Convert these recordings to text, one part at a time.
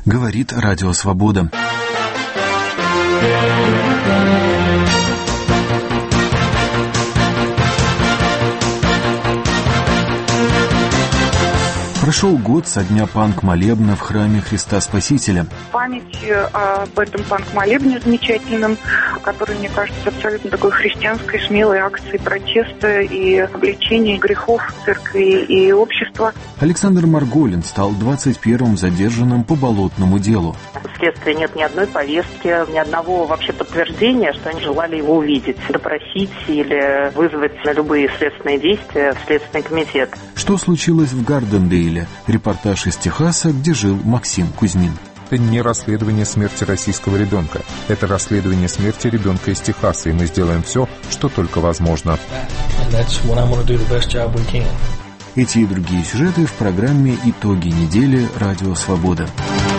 Говорит Радио Свобода. Прошел год со дня панк-молебна в храме Христа Спасителя. Память об этом панк-молебне замечательном, который, мне кажется, абсолютно такой христианской, смелой акцией протеста и обличения грехов церкви и общества. Александр Марголин стал 21-м задержанным по болотному делу. У следствия нет ни одной повестки, ни одного вообще подтверждения, что они желали его увидеть, допросить или вызвать на любые следственные действия в Следственный комитет. Что случилось в Гардендейле? Репортаж из Техаса, где жил Максим Кузьмин. Это не расследование смерти российского ребенка. Это расследование смерти ребенка из Техаса, и мы сделаем все, что только возможно. Эти и другие сюжеты в программе «Итоги недели. Радио Свобода».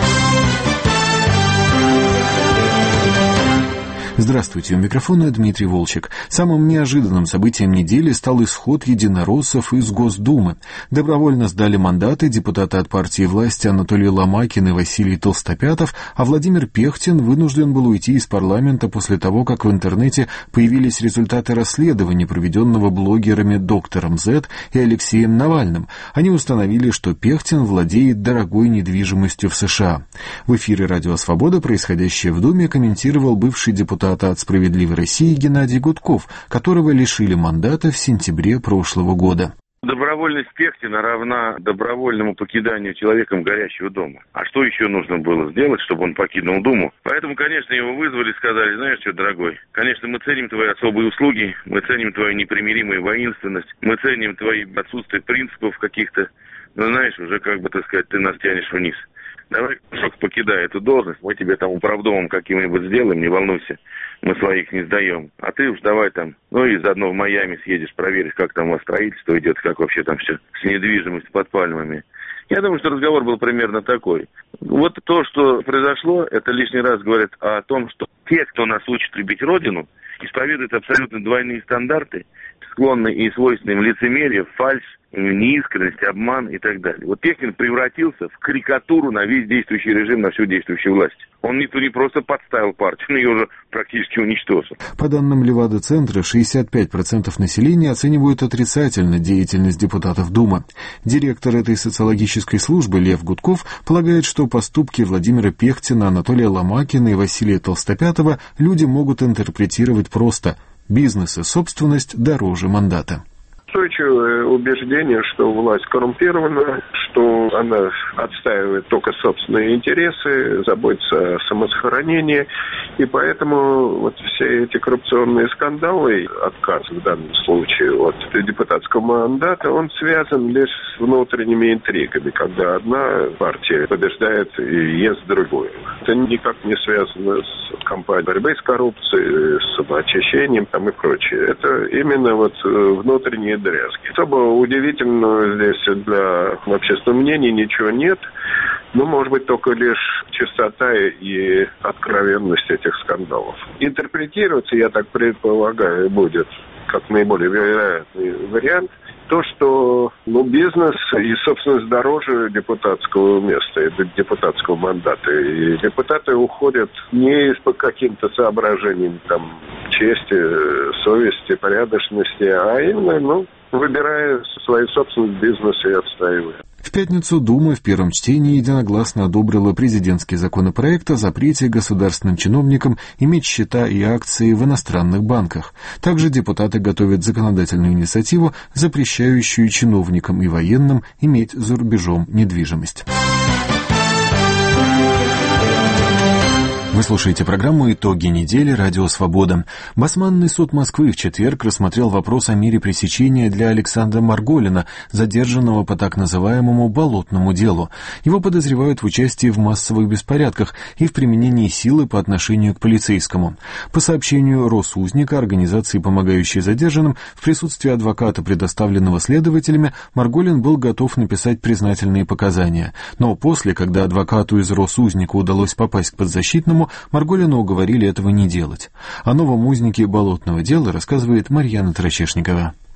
Здравствуйте, у микрофона Дмитрий Волчек. Самым неожиданным событием недели стал исход единороссов из Госдумы. Добровольно сдали мандаты депутаты от партии власти Анатолий Ломакин и Василий Толстопятов, а Владимир Пехтин вынужден был уйти из парламента после того, как в интернете появились результаты расследования, проведенного блогерами доктором З и Алексеем Навальным. Они установили, что Пехтин владеет дорогой недвижимостью в США. В эфире «Радио Свобода» происходящее в Думе комментировал бывший депутат от «Справедливой России» Геннадий Гудков, которого лишили мандата в сентябре прошлого года. Добровольность Пехтина равна добровольному покиданию человеком горящего дома. А что еще нужно было сделать, чтобы он покинул Думу? Поэтому, конечно, его вызвали и сказали: знаешь что, дорогой, конечно, мы ценим твои особые услуги, мы ценим твою непримиримую воинственность, мы ценим твои отсутствие принципов каких-то, но, знаешь, уже, как бы, так сказать, ты нас тянешь вниз. Давай, покидай эту должность, мы тебе там управдомом каким-нибудь сделаем, не волнуйся, мы своих не сдаем. А ты уж давай там, и заодно в Майами съедешь, проверишь, как там у вас строительство идет, как вообще там все с недвижимостью под пальмами. Я думаю, что разговор был примерно такой. Вот то, что произошло, это лишний раз говорит о том, что те, кто нас учит любить Родину, исповедуют абсолютно двойные стандарты, склонны и свойственны им лицемерие, фальшь, неискренность, обман и так далее. Вот Пехтин превратился в карикатуру на весь действующий режим, на всю действующую власть. Он не просто подставил партию, но ее уже практически уничтожил. По данным Левада-центра, 65% населения оценивают отрицательно деятельность депутатов Думы. Директор этой социологической службы Лев Гудков полагает, что поступки Владимира Пехтина, Анатолия Ломакина и Василия Толстопятова люди могут интерпретировать просто: бизнес и собственность дороже мандата. Устойчивое убеждение, что власть коррумпирована, что она отстаивает только собственные интересы, заботится о самосохранении, и поэтому вот все эти коррупционные скандалы, отказ в данном случае от депутатского мандата, он связан лишь с внутренними интригами, когда одна партия побеждает и ест другую. Это никак не связано с кампанией борьбы с коррупцией, с самоочищением там и прочее. Это именно вот внутренние дрязги. Особо удивительного здесь для общественного мнения ничего нет. Но, может быть, только лишь чистота и откровенность этих скандалов. Интерпретироваться, я так предполагаю, будет как наиболее вероятный вариант то, что бизнес и собственность дороже депутатского места, депутатского мандата. И депутаты уходят не по каким-то соображениям там чести, совести, порядочности, а именно, выбирая свой собственный бизнес и отстаивая. В пятницу Дума в первом чтении единогласно одобрила президентский законопроект о запрете государственным чиновникам иметь счета и акции в иностранных банках. Также депутаты готовят законодательную инициативу, запрещающую чиновникам и военным иметь за рубежом недвижимость. Вы слушаете программу «Итоги недели. Радио Свобода». Басманный суд Москвы в четверг рассмотрел вопрос о мере пресечения для Александра Марголина, задержанного по так называемому «болотному делу». Его подозревают в участии в массовых беспорядках и в применении силы по отношению к полицейскому. По сообщению Росузника, организации, помогающей задержанным, в присутствии адвоката, предоставленного следователями, Марголин был готов написать признательные показания. Но после, когда адвокату из Росузника удалось попасть к подзащитному, Марголина уговорили этого не делать. О новом узнике болотного дела рассказывает Марьяна Трачешникова.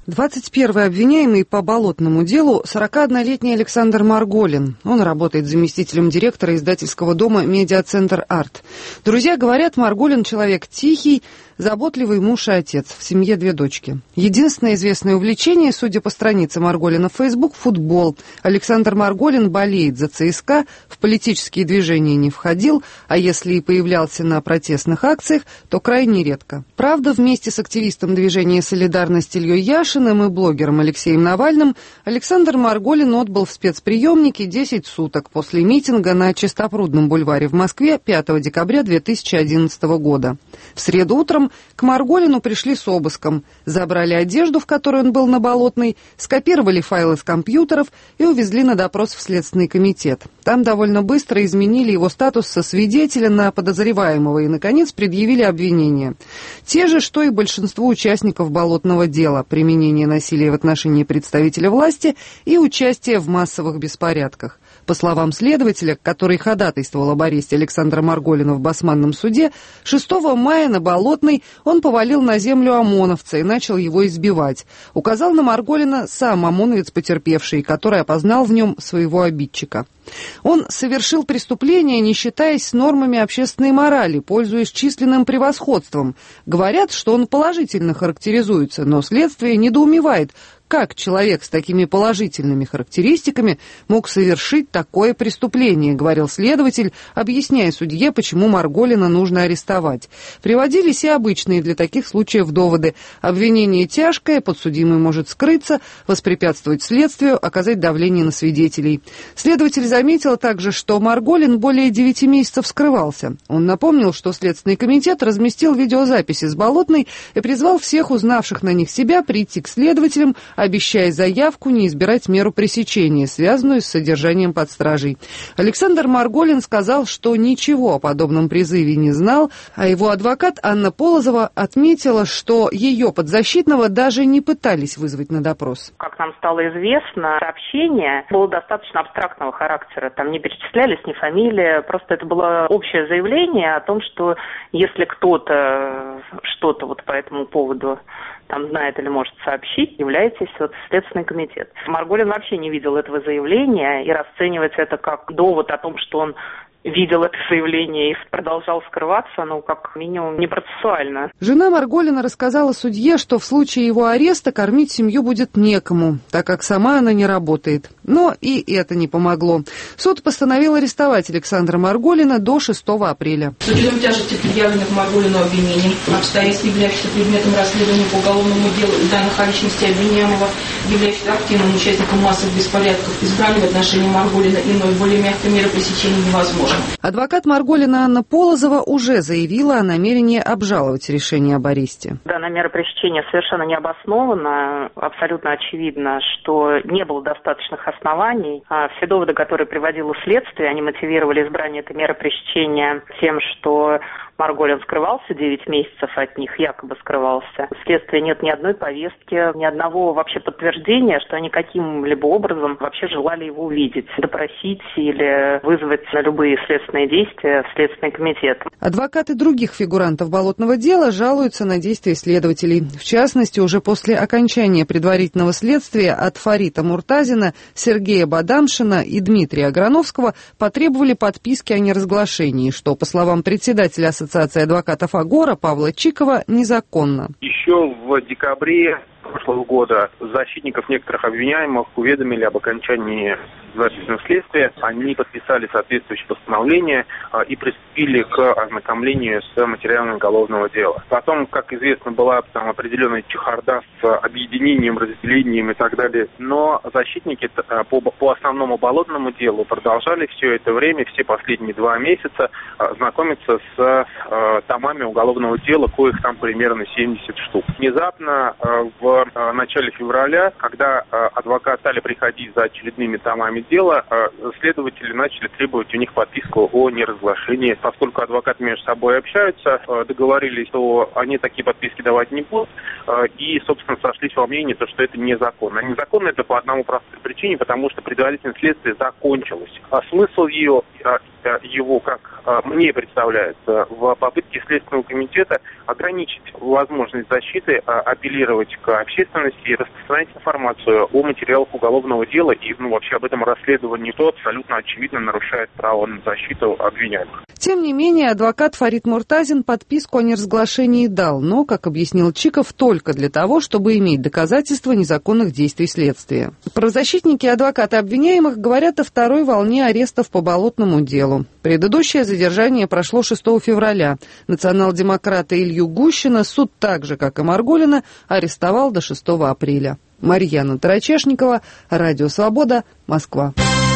21-й обвиняемый по болотному делу 41-летний Александр Марголин. Он работает заместителем директора издательского дома «Медиацентр Арт». Друзья говорят, Марголин человек тихий, заботливый муж и отец. В семье 2 дочки. Единственное известное увлечение, судя по странице Марголина в Facebook, футбол. Александр Марголин болеет за ЦСКА, в политические движения не входил, а если и появлялся на протестных акциях, то крайне редко. Правда, вместе с активистом движения «Солидарность» Ильей Яшиным и блогером Алексеем Навальным Александр Марголин отбыл в спецприемнике 10 суток после митинга на Чистопрудном бульваре в Москве 5 декабря 2011 года. В среду утром к Марголину пришли с обыском, забрали одежду, в которой он был на Болотной, скопировали файлы с компьютеров и увезли на допрос в Следственный комитет. Там довольно быстро изменили его статус со свидетеля на подозреваемого и, наконец, предъявили обвинения. Те же, что и большинству участников болотного дела: применение насилия в отношении представителя власти и участие в массовых беспорядках. По словам следователя, который ходатайствовал об аресте Александра Марголина в Басманном суде, 6 мая на Болотной он повалил на землю ОМОНовца и начал его избивать. Указал на Марголина сам ОМОНовец потерпевший, который опознал в нем своего обидчика. Он совершил преступление, не считаясь с нормами общественной морали, пользуясь численным превосходством. Говорят, что он положительно характеризуется, но следствие недоумевает, как человек с такими положительными характеристиками мог совершить такое преступление, говорил следователь, объясняя судье, почему Марголина нужно арестовать. Приводились и обычные для таких случаев доводы. Обвинение тяжкое, подсудимый может скрыться, воспрепятствовать следствию, оказать давление на свидетелей. Следователь заметил также, что Марголин более 9 месяцев скрывался. Он напомнил, что Следственный комитет разместил видеозаписи с Болотной и призвал всех узнавших на них себя прийти к следователям, обещая заявку не избирать меру пресечения, связанную с содержанием под стражей. Александр Марголин сказал, что ничего о подобном призыве не знал, а его адвокат Анна Полозова отметила, что ее подзащитного даже не пытались вызвать на допрос. Как нам стало известно, сообщение было достаточно абстрактного характера. Там не перечислялись ни фамилии, просто это было общее заявление о том, что если кто-то что-то вот по этому поводу там знает или может сообщить, являетесь в Следственный комитет. Марголин вообще не видел этого заявления, и расценивать это как довод о том, что он видел это заявление и продолжал скрываться, как минимум, непроцессуально. Жена Марголина рассказала судье, что в случае его ареста кормить семью будет некому, так как сама она не работает. Но и это не помогло. Суд постановил арестовать Александра Марголина до 6 апреля. С учетом тяжести предъявленных Марголину обвинений, обстоятельств, являющихся предметом расследования по уголовному делу и данных о личности обвиняемого, являющихся активным участником массовых беспорядков, избрали в отношении Марголина иной, более мягкой меры пресечения невозможно. Адвокат Марголина Анна Полозова уже заявила о намерении обжаловать решение об аресте. Данная мера пресечения совершенно не обоснована. Абсолютно очевидно, что не было достаточных оснований. Все доводы, которые приводило следствие, они мотивировали избрание этой меры пресечения тем, что Марголин скрывался 9 месяцев от них, якобы скрывался. В следствии нет ни одной повестки, ни одного вообще подтверждения, что они каким-либо образом вообще желали его увидеть, допросить или вызвать на любые следственные действия в Следственный комитет. Адвокаты других фигурантов болотного дела жалуются на действия следователей. В частности, уже после окончания предварительного следствия от Фарита Муртазина, Сергея Бадамшина и Дмитрия Аграновского потребовали подписки о неразглашении, что, по словам председателя Ассоциации адвокатов Агора Павла Чикова, незаконно. Еще в декабре прошлого года защитников некоторых обвиняемых уведомили об окончании следственного следствия. Они подписали соответствующее постановление и приступили к ознакомлению с материалами уголовного дела. Потом, как известно, была там определенная чехарда с объединением, разделением и так далее. Но защитники по основному болотному делу продолжали все это время, все последние 2 месяца, знакомиться с томами уголовного дела, коих там примерно 70 штук. Внезапно в начале февраля, когда адвокаты стали приходить за очередными томами дела, следователи начали требовать у них подписку о неразглашении. Поскольку адвокаты между собой общаются, договорились, что они такие подписки давать не будут, и, собственно, сошлись во мнении, что это незаконно. А незаконно это по одному простой причине, потому что предварительное следствие закончилось. А смысл его, как мне представляется, в попытке Следственного комитета ограничить возможность защиты, апеллировать к общественности и распространять информацию о материалах уголовного дела и вообще об этом расследовании, то абсолютно очевидно нарушает право на защиту обвиняемых. Тем не менее, адвокат Фарид Муртазин подписку о неразглашении дал, но, как объяснил Чиков, только для того, чтобы иметь доказательства незаконных действий следствия. Правозащитники и адвокаты обвиняемых говорят о второй волне арестов по болотному делу. Предыдущее задержание прошло 6 февраля. Национал-демократа Илью Гущина суд, так же, как и Марголина, арестовал до 6 апреля. Марьяна Тарачешникова, Радио Свобода, Москва.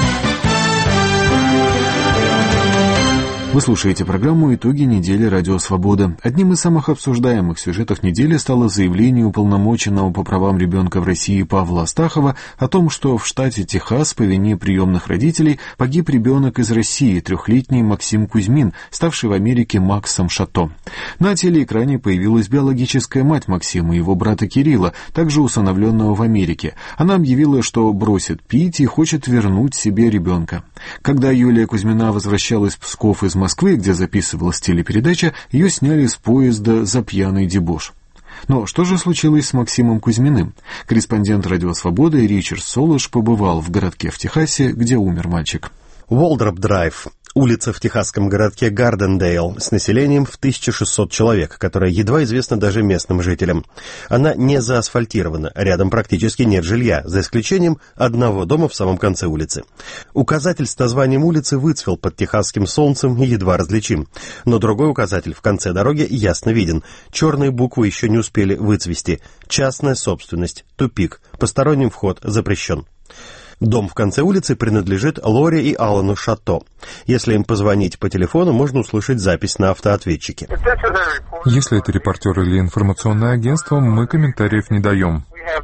Вы слушаете программу «Итоги недели Радио Свобода». Одним из самых обсуждаемых сюжетов недели стало заявление уполномоченного по правам ребенка в России Павла Астахова о том, что в штате Техас по вине приемных родителей погиб ребенок из России, 3-летний Максим Кузьмин, ставший в Америке Максом Шато. На телеэкране появилась биологическая мать Максима и его брата Кирилла, также усыновленного в Америке. Она объявила, что бросит пить и хочет вернуть себе ребенка. Когда Юлия Кузьмина возвращалась в Псков из Москвы, где записывалась телепередача, ее сняли с поезда за пьяный дебош. Но что же случилось с Максимом Кузьминым? Корреспондент «Радио Свобода» Ричард Солош побывал в городке в Техасе, где умер мальчик. Уолдроп-драйв. Улица в техасском городке Гардендейл с населением в 1600 человек, которая едва известна даже местным жителям. Она не заасфальтирована, рядом практически нет жилья, за исключением одного дома в самом конце улицы. Указатель с названием улицы выцвел под техасским солнцем и едва различим. Но другой указатель в конце дороги ясно виден. Черные буквы еще не успели выцвести. Частная собственность, тупик, посторонним вход запрещен. Дом в конце улицы принадлежит Лоре и Алану Шато. Если им позвонить по телефону, можно услышать запись на автоответчике. Если это репортер или информационное агентство, мы комментариев не даем.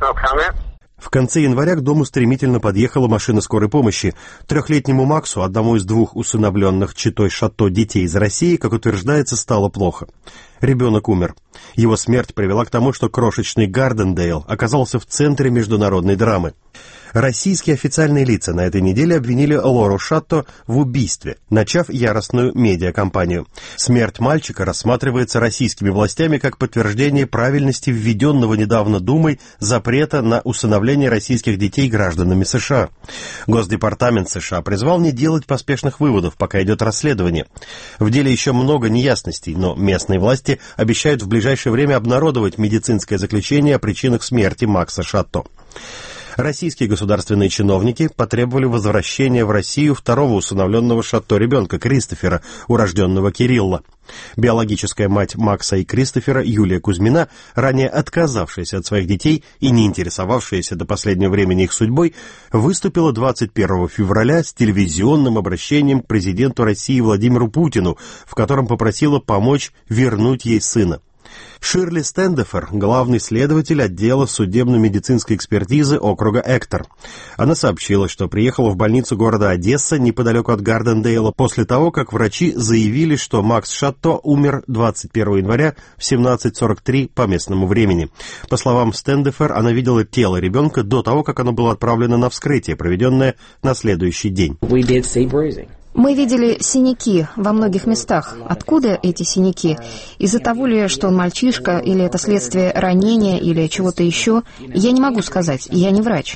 В конце января к дому стремительно подъехала машина скорой помощи. 3-летнему Максу, одному из 2 усыновленных четой Шато детей из России, как утверждается, стало плохо. Ребенок умер. Его смерть привела к тому, что крошечный Гардендейл оказался в центре международной драмы. Российские официальные лица на этой неделе обвинили Лору Шато в убийстве, начав яростную медиакампанию. Смерть мальчика рассматривается российскими властями как подтверждение правильности введенного недавно Думой запрета на усыновление российских детей гражданами США. Госдепартамент США призвал не делать поспешных выводов, пока идет расследование. В деле еще много неясностей, но местные власти обещают в ближайшее время обнародовать медицинское заключение о причинах смерти Макса Шато. Российские государственные чиновники потребовали возвращения в Россию второго усыновленного Шато ребенка Кристофера, урожденного Кирилла. Биологическая мать Макса и Кристофера, Юлия Кузьмина, ранее отказавшаяся от своих детей и не интересовавшаяся до последнего времени их судьбой, выступила 21 февраля с телевизионным обращением к президенту России Владимиру Путину, в котором попросила помочь вернуть ей сына. Ширли Стендефер, главный следователь отдела судебно-медицинской экспертизы округа Эктор. Она сообщила, что приехала в больницу города Одесса неподалеку от Гардендейла после того, как врачи заявили, что Макс Шато умер 21 января в 17:43 по местному времени. По словам Стендефер, она видела тело ребенка до того, как оно было отправлено на вскрытие, проведенное на следующий день. Мы видели синяки во многих местах. Откуда эти синяки? Из-за того ли, что он мальчишка, или это следствие ранения, или чего-то еще? Я не могу сказать, я не врач.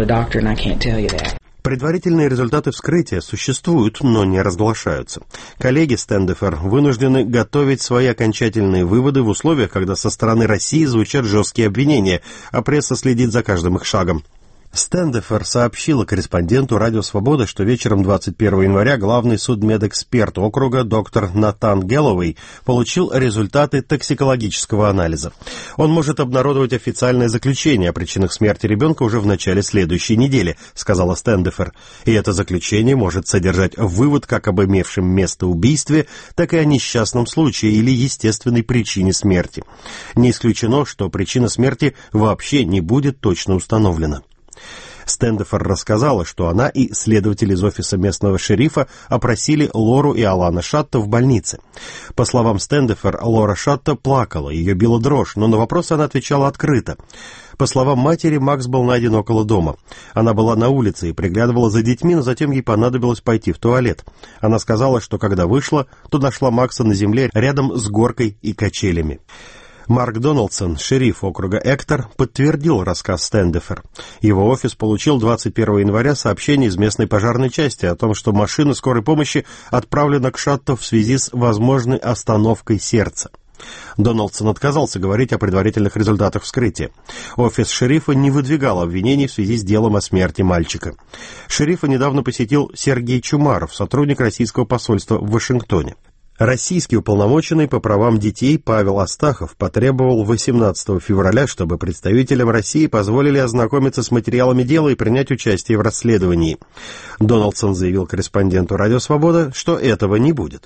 Предварительные результаты вскрытия существуют, но не разглашаются. Коллеги Стендефер вынуждены готовить свои окончательные выводы в условиях, когда со стороны России звучат жесткие обвинения, а пресса следит за каждым их шагом. Стендефер сообщила корреспонденту «Радио Свобода», что вечером 21 января главный судмедэксперт округа доктор Натан Гэллоуэй получил результаты токсикологического анализа. Он может обнародовать официальное заключение о причинах смерти ребенка уже в начале следующей недели, сказала Стендефер. И это заключение может содержать вывод как об имевшем место убийстве, так и о несчастном случае или естественной причине смерти. Не исключено, что причина смерти вообще не будет точно установлена. Стэндефер рассказала, что она и следователь из офиса местного шерифа опросили Лору и Алана Шатта в больнице. По словам Стэндефер, Лора Шатта плакала, ее била дрожь, но на вопросы она отвечала открыто. По словам матери, Макс был найден около дома. Она была на улице и приглядывала за детьми, но затем ей понадобилось пойти в туалет. Она сказала, что когда вышла, то нашла Макса на земле рядом с горкой и качелями. Марк Дональдсон, шериф округа Эктор, подтвердил рассказ Стэндефер. Его офис получил 21 января сообщение из местной пожарной части о том, что машина скорой помощи отправлена к Шатту в связи с возможной остановкой сердца. Дональдсон отказался говорить о предварительных результатах вскрытия. Офис шерифа не выдвигал обвинений в связи с делом о смерти мальчика. Шерифа недавно посетил Сергей Чумаров, сотрудник российского посольства в Вашингтоне. Российский уполномоченный по правам детей Павел Астахов потребовал 18 февраля, чтобы представителям России позволили ознакомиться с материалами дела и принять участие в расследовании. Дональдсон заявил корреспонденту «Радио Свобода», что этого не будет.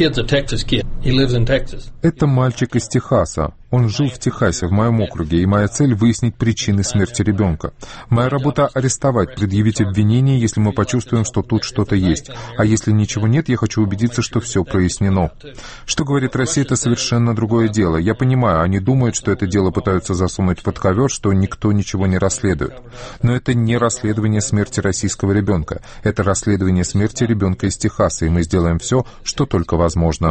Это мальчик из Техаса. Он жил в Техасе, в моем округе, и моя цель — выяснить причины смерти ребенка. Моя работа — арестовать, предъявить обвинение, если мы почувствуем, что тут что-то есть. А если ничего нет, я хочу убедиться, что все прояснено. Что говорит Россия, это совершенно другое дело. Я понимаю, они думают, что это дело пытаются засунуть под ковер, что никто ничего не расследует. Но это не расследование смерти российского ребенка. Это расследование смерти ребенка из Техаса, и мы сделаем все, что только возможно.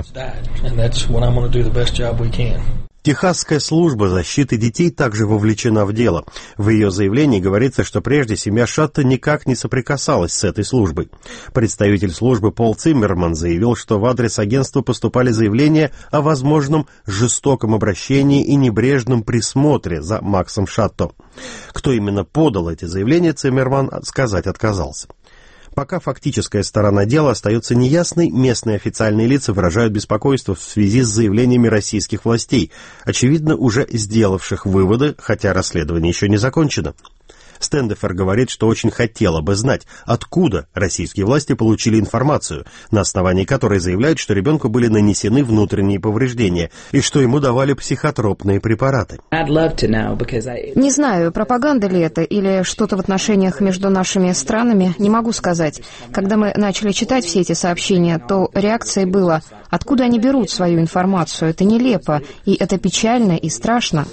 Техасская служба защиты детей также вовлечена в дело. В ее заявлении говорится, что прежде семья Шатта никак не соприкасалась с этой службой. Представитель службы Пол Циммерман заявил, что в адрес агентства поступали заявления о возможном жестоком обращении и небрежном присмотре за Максом Шатто. Кто именно подал эти заявления, Циммерман сказать отказался. Пока фактическая сторона дела остается неясной, местные официальные лица выражают беспокойство в связи с заявлениями российских властей, очевидно, уже сделавших выводы, хотя расследование еще не закончено. Стэндефер говорит, что очень хотела бы знать, откуда российские власти получили информацию, на основании которой заявляют, что ребенку были нанесены внутренние повреждения и что ему давали психотропные препараты. Не знаю, пропаганда ли это или что-то в отношениях между нашими странами, не могу сказать. Когда мы начали читать все эти сообщения, то реакцией было: откуда они берут свою информацию? Это нелепо, и это печально и страшно.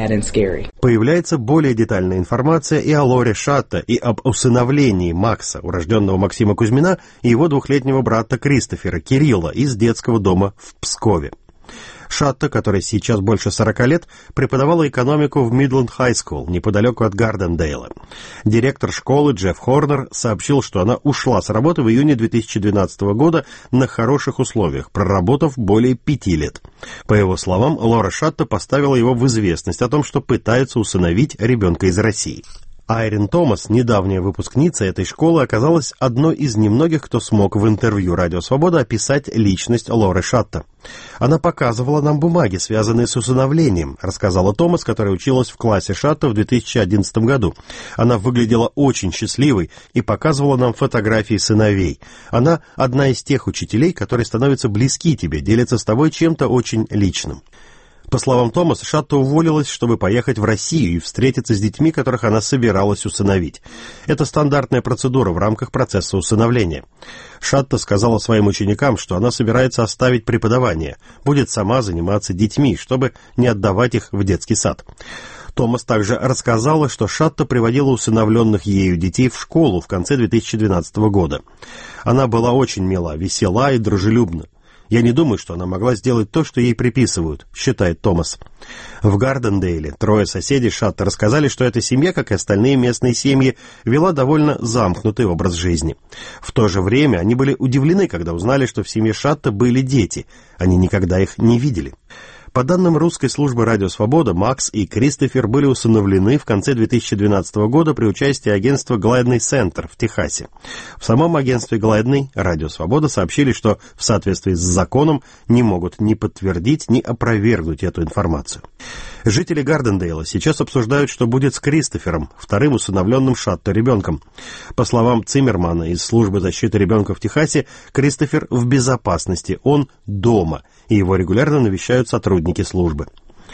Появляется более детальная информация и о Лоре Шатта, и об усыновлении Макса, урожденного Максима Кузьмина, и его двухлетнего брата Кристофера, Кирилла, из детского дома в Пскове. Шатта, которой сейчас больше 40 лет, преподавала экономику в Мидленд Хай Скул, неподалеку от Гардендейла. Директор школы Джефф Хорнер сообщил, что она ушла с работы в июне 2012 года на хороших условиях, проработав более 5 лет. По его словам, Лора Шатта поставила его в известность о том, что пытается усыновить ребенка из России. Айрин Томас, недавняя выпускница этой школы, оказалась одной из немногих, кто смог в интервью «Радио Свобода» описать личность Лоры Шатта. «Она показывала нам бумаги, связанные с усыновлением», рассказала Томас, которая училась в классе Шатта в 2011 году. «Она выглядела очень счастливой и показывала нам фотографии сыновей. Она одна из тех учителей, которые становятся близки тебе, делятся с тобой чем-то очень личным». По словам Томаса, Шатта уволилась, чтобы поехать в Россию и встретиться с детьми, которых она собиралась усыновить. Это стандартная процедура в рамках процесса усыновления. Шатта сказала своим ученикам, что она собирается оставить преподавание, будет сама заниматься детьми, чтобы не отдавать их в детский сад. Томас также рассказала, что Шатта приводила усыновленных ею детей в школу в конце 2012 года. Она была очень мила, весела и дружелюбна. «Я не думаю, что она могла сделать то, что ей приписывают», — считает Томас. В Гардендейле 3 соседей Шатта рассказали, что эта семья, как и остальные местные семьи, вела довольно замкнутый образ жизни. В то же время они были удивлены, когда узнали, что в семье Шатта были дети. Они никогда их не видели. По данным русской службы «Радио Свобода», Макс и Кристофер были усыновлены в конце 2012 года при участии агентства «Глайдный Центр» в Техасе. В самом агентстве «Глайдный» «Радио Свобода» сообщили, что в соответствии с законом не могут ни подтвердить, ни опровергнуть эту информацию. Жители Гардендейла сейчас обсуждают, что будет с Кристофером, вторым усыновленным Шатта ребенком. По словам Циммермана из службы защиты ребенка в Техасе, Кристофер в безопасности, он дома, и его регулярно навещают сотрудники службы.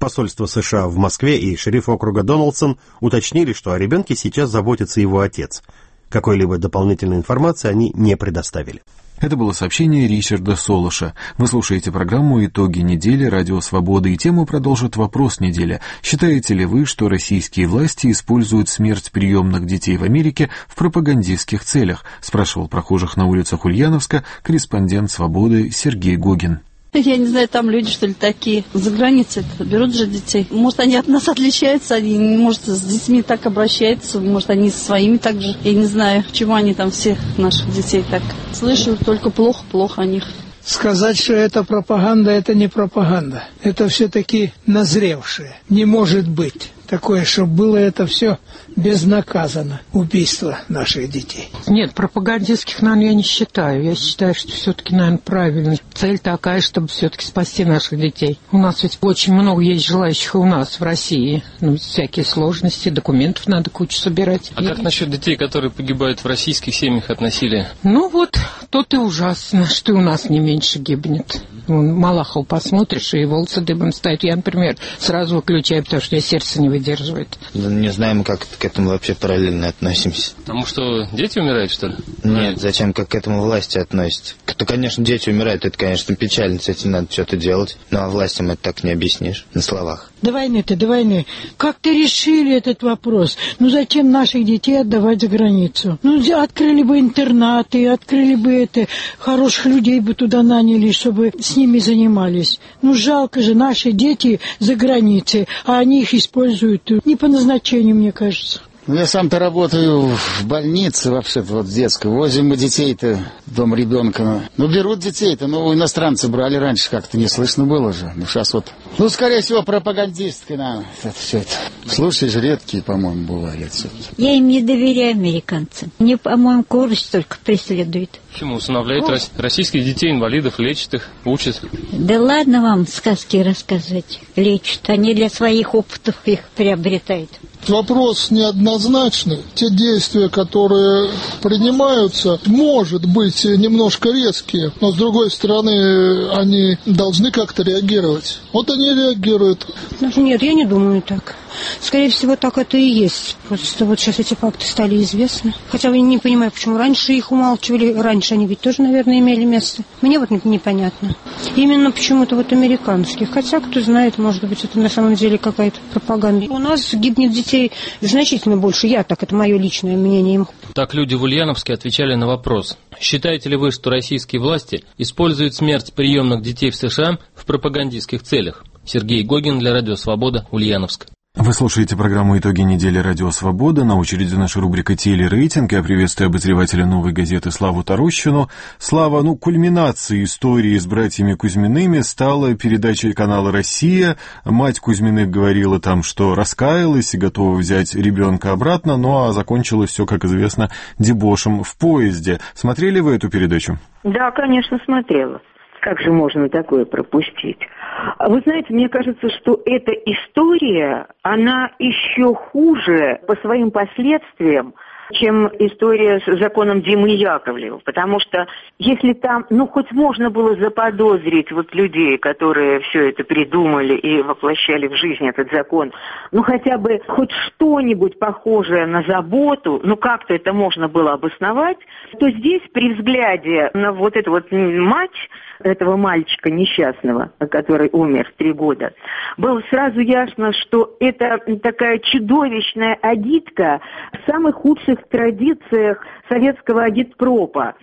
Посольство США в Москве и шериф округа Дональдсон уточнили, что о ребенке сейчас заботится его отец. Какой-либо дополнительной информации они не предоставили. Это было сообщение Ричарда Солоша. Вы слушаете программу «Итоги недели» Радио Свобода, и тему продолжит вопрос недели. Считаете ли вы, что российские власти используют смерть приемных детей в Америке в пропагандистских целях? Спрашивал прохожих на улицах Ульяновска корреспондент «Свободы» Сергей Гогин. Я не знаю, там люди, что ли, такие. За границей берут же детей. Может, они от нас отличаются, они, может, с детьми так обращаются, может, они со своими так же. Я не знаю, чему они там всех наших детей так. Слышу только плохо о них. Сказать, что это пропаганда, это не пропаганда. Это все-таки назревшее. Не может быть такое, чтобы было это все безнаказанно, убийство наших детей. Нет, пропагандистских, наверное, я не считаю. Я считаю, что все-таки, наверное, правильно. Цель такая, чтобы все-таки спасти наших детей. У нас ведь очень много есть желающих у нас в России. Ну, всякие сложности, документов надо кучу собирать. А как насчет детей, которые погибают в российских семьях от насилия? Ну вот, то-то и ужасно, что и у нас не меньше гибнет. Малахов посмотришь, и волосы дыбом стоят. Я, например, сразу выключаю, потому что у меня сердце не выдерживает. Не знаем, как к этому вообще параллельно относимся. Потому что дети умирают, что ли? Нет, зачем, как к этому власти относятся? То, конечно, дети умирают, это, конечно, печально, с этим надо что-то делать. Ну, а властям это так не объяснишь на словах. До войны-то, до войны. Как-то решили этот вопрос. Ну, зачем наших детей отдавать за границу? Ну, открыли бы интернаты, открыли бы хороших людей бы туда наняли, чтобы с ними занимались. Ну, жалко же, наши дети за границей, а они их используют не по назначению, мне кажется. Я сам-то работаю в больнице, вообще-то, вот в детской. Возим мы детей-то в дом ребенка. Ну, берут детей-то, ну, иностранцы брали раньше, как-то не слышно было же. Ну, сейчас вот, ну, скорее всего, пропагандистка, да, это все это. Случаи же редкие, по-моему, бывают все-таки. Я им не доверяю, американцам. Мне, по-моему, корысть только преследует. Почему? Усыновляют российских детей, инвалидов, лечат их, учат. Да ладно вам сказки рассказывать. Лечат. Они для своих опытов их приобретают. Вопрос неоднозначный. Те действия, которые принимаются, может быть, немножко резкие, но, с другой стороны, они должны как-то реагировать. Вот они реагируют. Нет, я не думаю так. Скорее всего, так это и есть. Просто вот сейчас эти факты стали известны. Хотя я не понимаю, почему раньше их умалчивали. Раньше они ведь тоже, наверное, имели место. Мне вот непонятно. Именно почему-то вот американских. Хотя, кто знает, может быть, это на самом деле какая-то пропаганда. У нас гибнет детей значительно больше. Это мое личное мнение. Так люди в Ульяновске отвечали на вопрос. Считаете ли вы, что российские власти используют смерть приемных детей в США в пропагандистских целях? Сергей Гогин для Радио Свобода, Ульяновск. Вы слушаете программу «Итоги недели» Радио Свобода. На очереди наша рубрика «Телерейтинг». Я приветствую обозревателя «Новой газеты» Славу Тарощину. Слава, кульминацией истории с братьями Кузьмиными стала передача канала «Россия». Мать Кузьминых говорила там, что раскаялась и готова взять ребенка обратно, а закончилось все, как известно, дебошем в поезде. Смотрели вы эту передачу? Да, конечно, смотрела. Как же можно такое пропустить? Вы знаете, мне кажется, что эта история, она еще хуже по своим последствиям, чем история с законом Димы Яковлева. Потому что если там, хоть можно было заподозрить людей, которые все это придумали и воплощали в жизнь этот закон, хотя бы хоть что-нибудь похожее на заботу, как-то это можно было обосновать, то здесь при взгляде на эту мать этого мальчика несчастного, который умер в 3 года, было сразу ясно, что это такая чудовищная агитка в самых худших традициях советского агитпропа.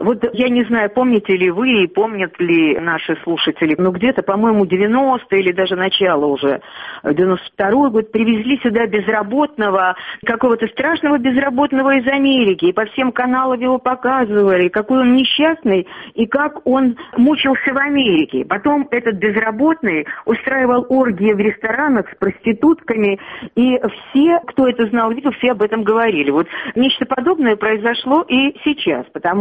Я не знаю, помните ли вы и помнят ли наши слушатели, где-то, по-моему, 90-е или даже начало уже 92-й год привезли сюда безработного, какого-то страшного безработного из Америки, и по всем каналам его показывали, какой он несчастный и как он мучился в Америке. Потом этот безработный устраивал оргии в ресторанах с проститутками, и все, кто это знал, видел, все об этом говорили. Нечто подобное произошло и сейчас, потому что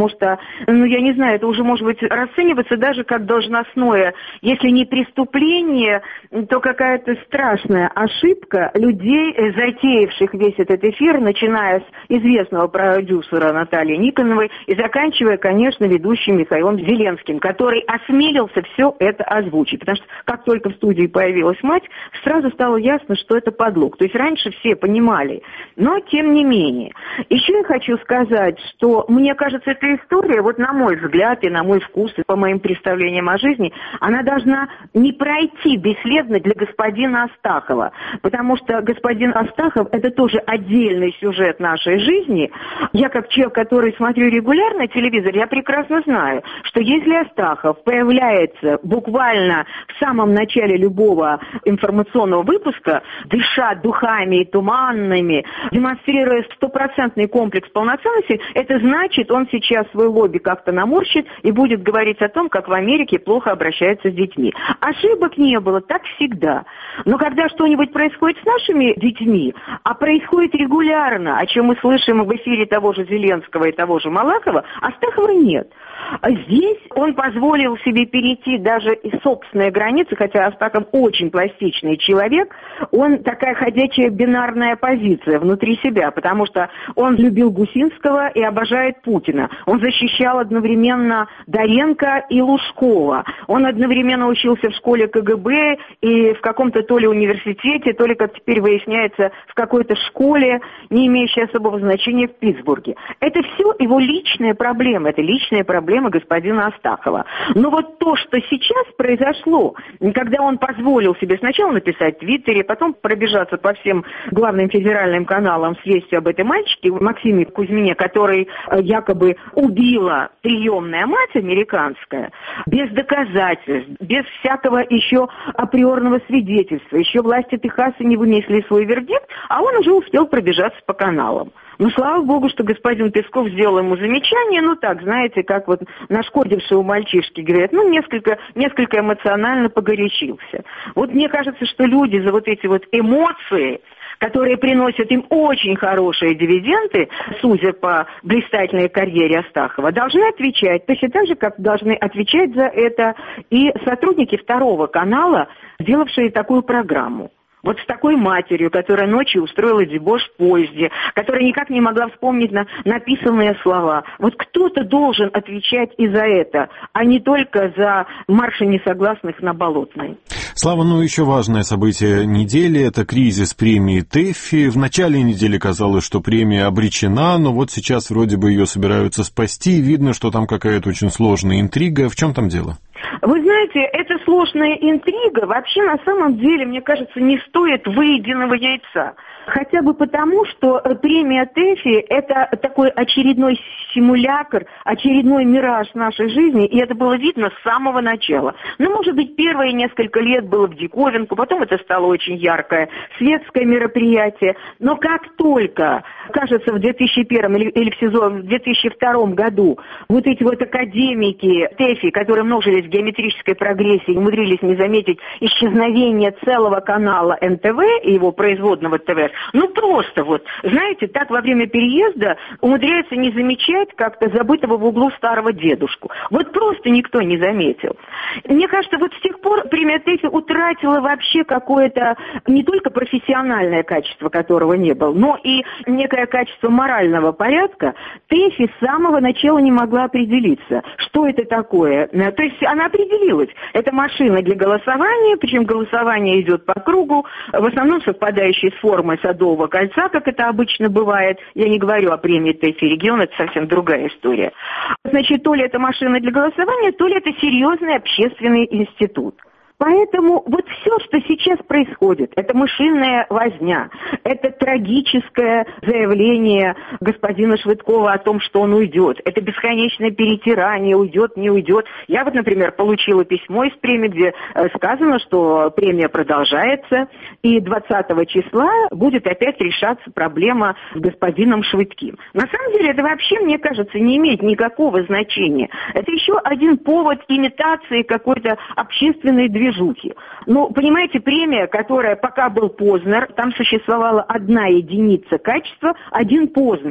я не знаю, это уже может быть расцениваться даже как должностное, если не преступление, то какая-то страшная ошибка людей, затеявших весь этот эфир, начиная с известного продюсера Натальи Никоновой и заканчивая, конечно, ведущим Михаилом Зеленским, который осмелился все это озвучить. Потому что как только в студии появилась мать, сразу стало ясно, что это подлог. То есть раньше все понимали, но тем не менее. Еще я хочу сказать, что мне кажется, эта история, вот на мой взгляд и на мой вкус, и по моим представлениям о жизни, она должна не пройти бесследно для господина Астахова, потому что господин Астахов – это тоже отдельный сюжет нашей жизни. Я как человек, который смотрю регулярно телевизор, я прекрасно знаю, что если Астахов появляется буквально в самом начале любого информационного выпуска, дыша духами туманными, демонстрируя стопроцентный комплекс полноценности, это значит, он сейчас свой лобби как-то наморщит и будет говорить о том, как в Америке плохо обращаются с детьми. Ошибок не было, так всегда. Но когда что-нибудь происходит с нашими детьми, а происходит регулярно, о чем мы слышим в эфире того же Зеленского и того же Малахова, Астахова нет. Здесь он позволил себе перейти даже и собственные границы, хотя Астахов очень пластичный человек, он такая ходячая бинарная позиция внутри себя, потому что он любил Гусинского и обожает Путина. Он защищал одновременно Доренко и Лужкова. Он одновременно учился в школе КГБ и в каком-то то ли университете, то ли, как теперь выясняется, в какой-то школе, не имеющей особого значения в Питтсбурге. Это все его личная проблема, это личная проблема господина Астахова. Но вот то, что сейчас произошло, когда он позволил себе сначала написать в Твиттере, потом пробежаться по всем главным федеральным каналам с вестью об этой мальчике, Максиме Кузьмине, который якобы убила приемная мать американская, без доказательств, без всякого еще априорного свидетельства. Еще власти Техаса не вынесли свой вердикт, а он уже успел пробежаться по каналам. Ну, слава богу, что господин Песков сделал ему замечание, ну так, знаете, как вот нашкодившего мальчишки говорят, несколько эмоционально погорячился. Вот мне кажется, что люди за вот эти вот эмоции, которые приносят им очень хорошие дивиденды, судя по блистательной карьере Астахова, должны отвечать, точно так же, как должны отвечать за это и сотрудники Второго канала, сделавшие такую программу. Вот с такой матерью, которая ночью устроила дебош в поезде, которая никак не могла вспомнить написанные слова. Вот кто-то должен отвечать и за это, а не только за марши несогласных на Болотной. Слава, еще важное событие недели – это кризис премии ТЭФИ. В начале недели казалось, что премия обречена, но вот сейчас вроде бы ее собираются спасти. Видно, что там какая-то очень сложная интрига. В чем там дело? Вы знаете, эта сложная интрига вообще на самом деле, мне кажется, не стоит выеденного яйца. Хотя бы потому, что премия ТЭФИ – это такой очередной симулятор, очередной мираж нашей жизни, и это было видно с самого начала. Может быть, первые несколько лет было в диковинку, потом это стало очень яркое светское мероприятие. Но как только, кажется, в 2001 или в 2002 году вот эти вот академики ТЭФИ, которые множились в геометрической прогрессии, умудрились не заметить исчезновение целого канала НТВ и его производного ТВ, просто вот, знаете, так во время переезда умудряются не замечать как-то забытого в углу старого дедушку. Вот просто никто не заметил. Мне кажется, вот с тех пор премия ТЭФИ утратила вообще какое-то не только профессиональное качество, которого не было, но и некое качество морального порядка. ТЭФИ с самого начала не могла определиться, что это такое. То есть она определилась. Это машина для голосования, причем голосование идет по кругу, в основном совпадающей с формой Садового кольца, как это обычно бывает. Я не говорю о премии ТЭФИ регион, это совсем другая история. Значит, то ли это машина для голосования, то ли это серьезный общественный институт. Поэтому вот все, что сейчас происходит, это мышиная возня, это трагическое заявление господина Швыдкова о том, что он уйдет, это бесконечное перетирание, уйдет, не уйдет. Я вот, например, получила письмо из премии, где сказано, что премия продолжается, и 20 числа будет опять решаться проблема с господином Швыдким. На самом деле это вообще, мне кажется, не имеет никакого значения. Это еще один повод имитации какой-то общественной движухи. Понимаете, премия, которая пока был Познер, там существовала одна единица качества, один Познер.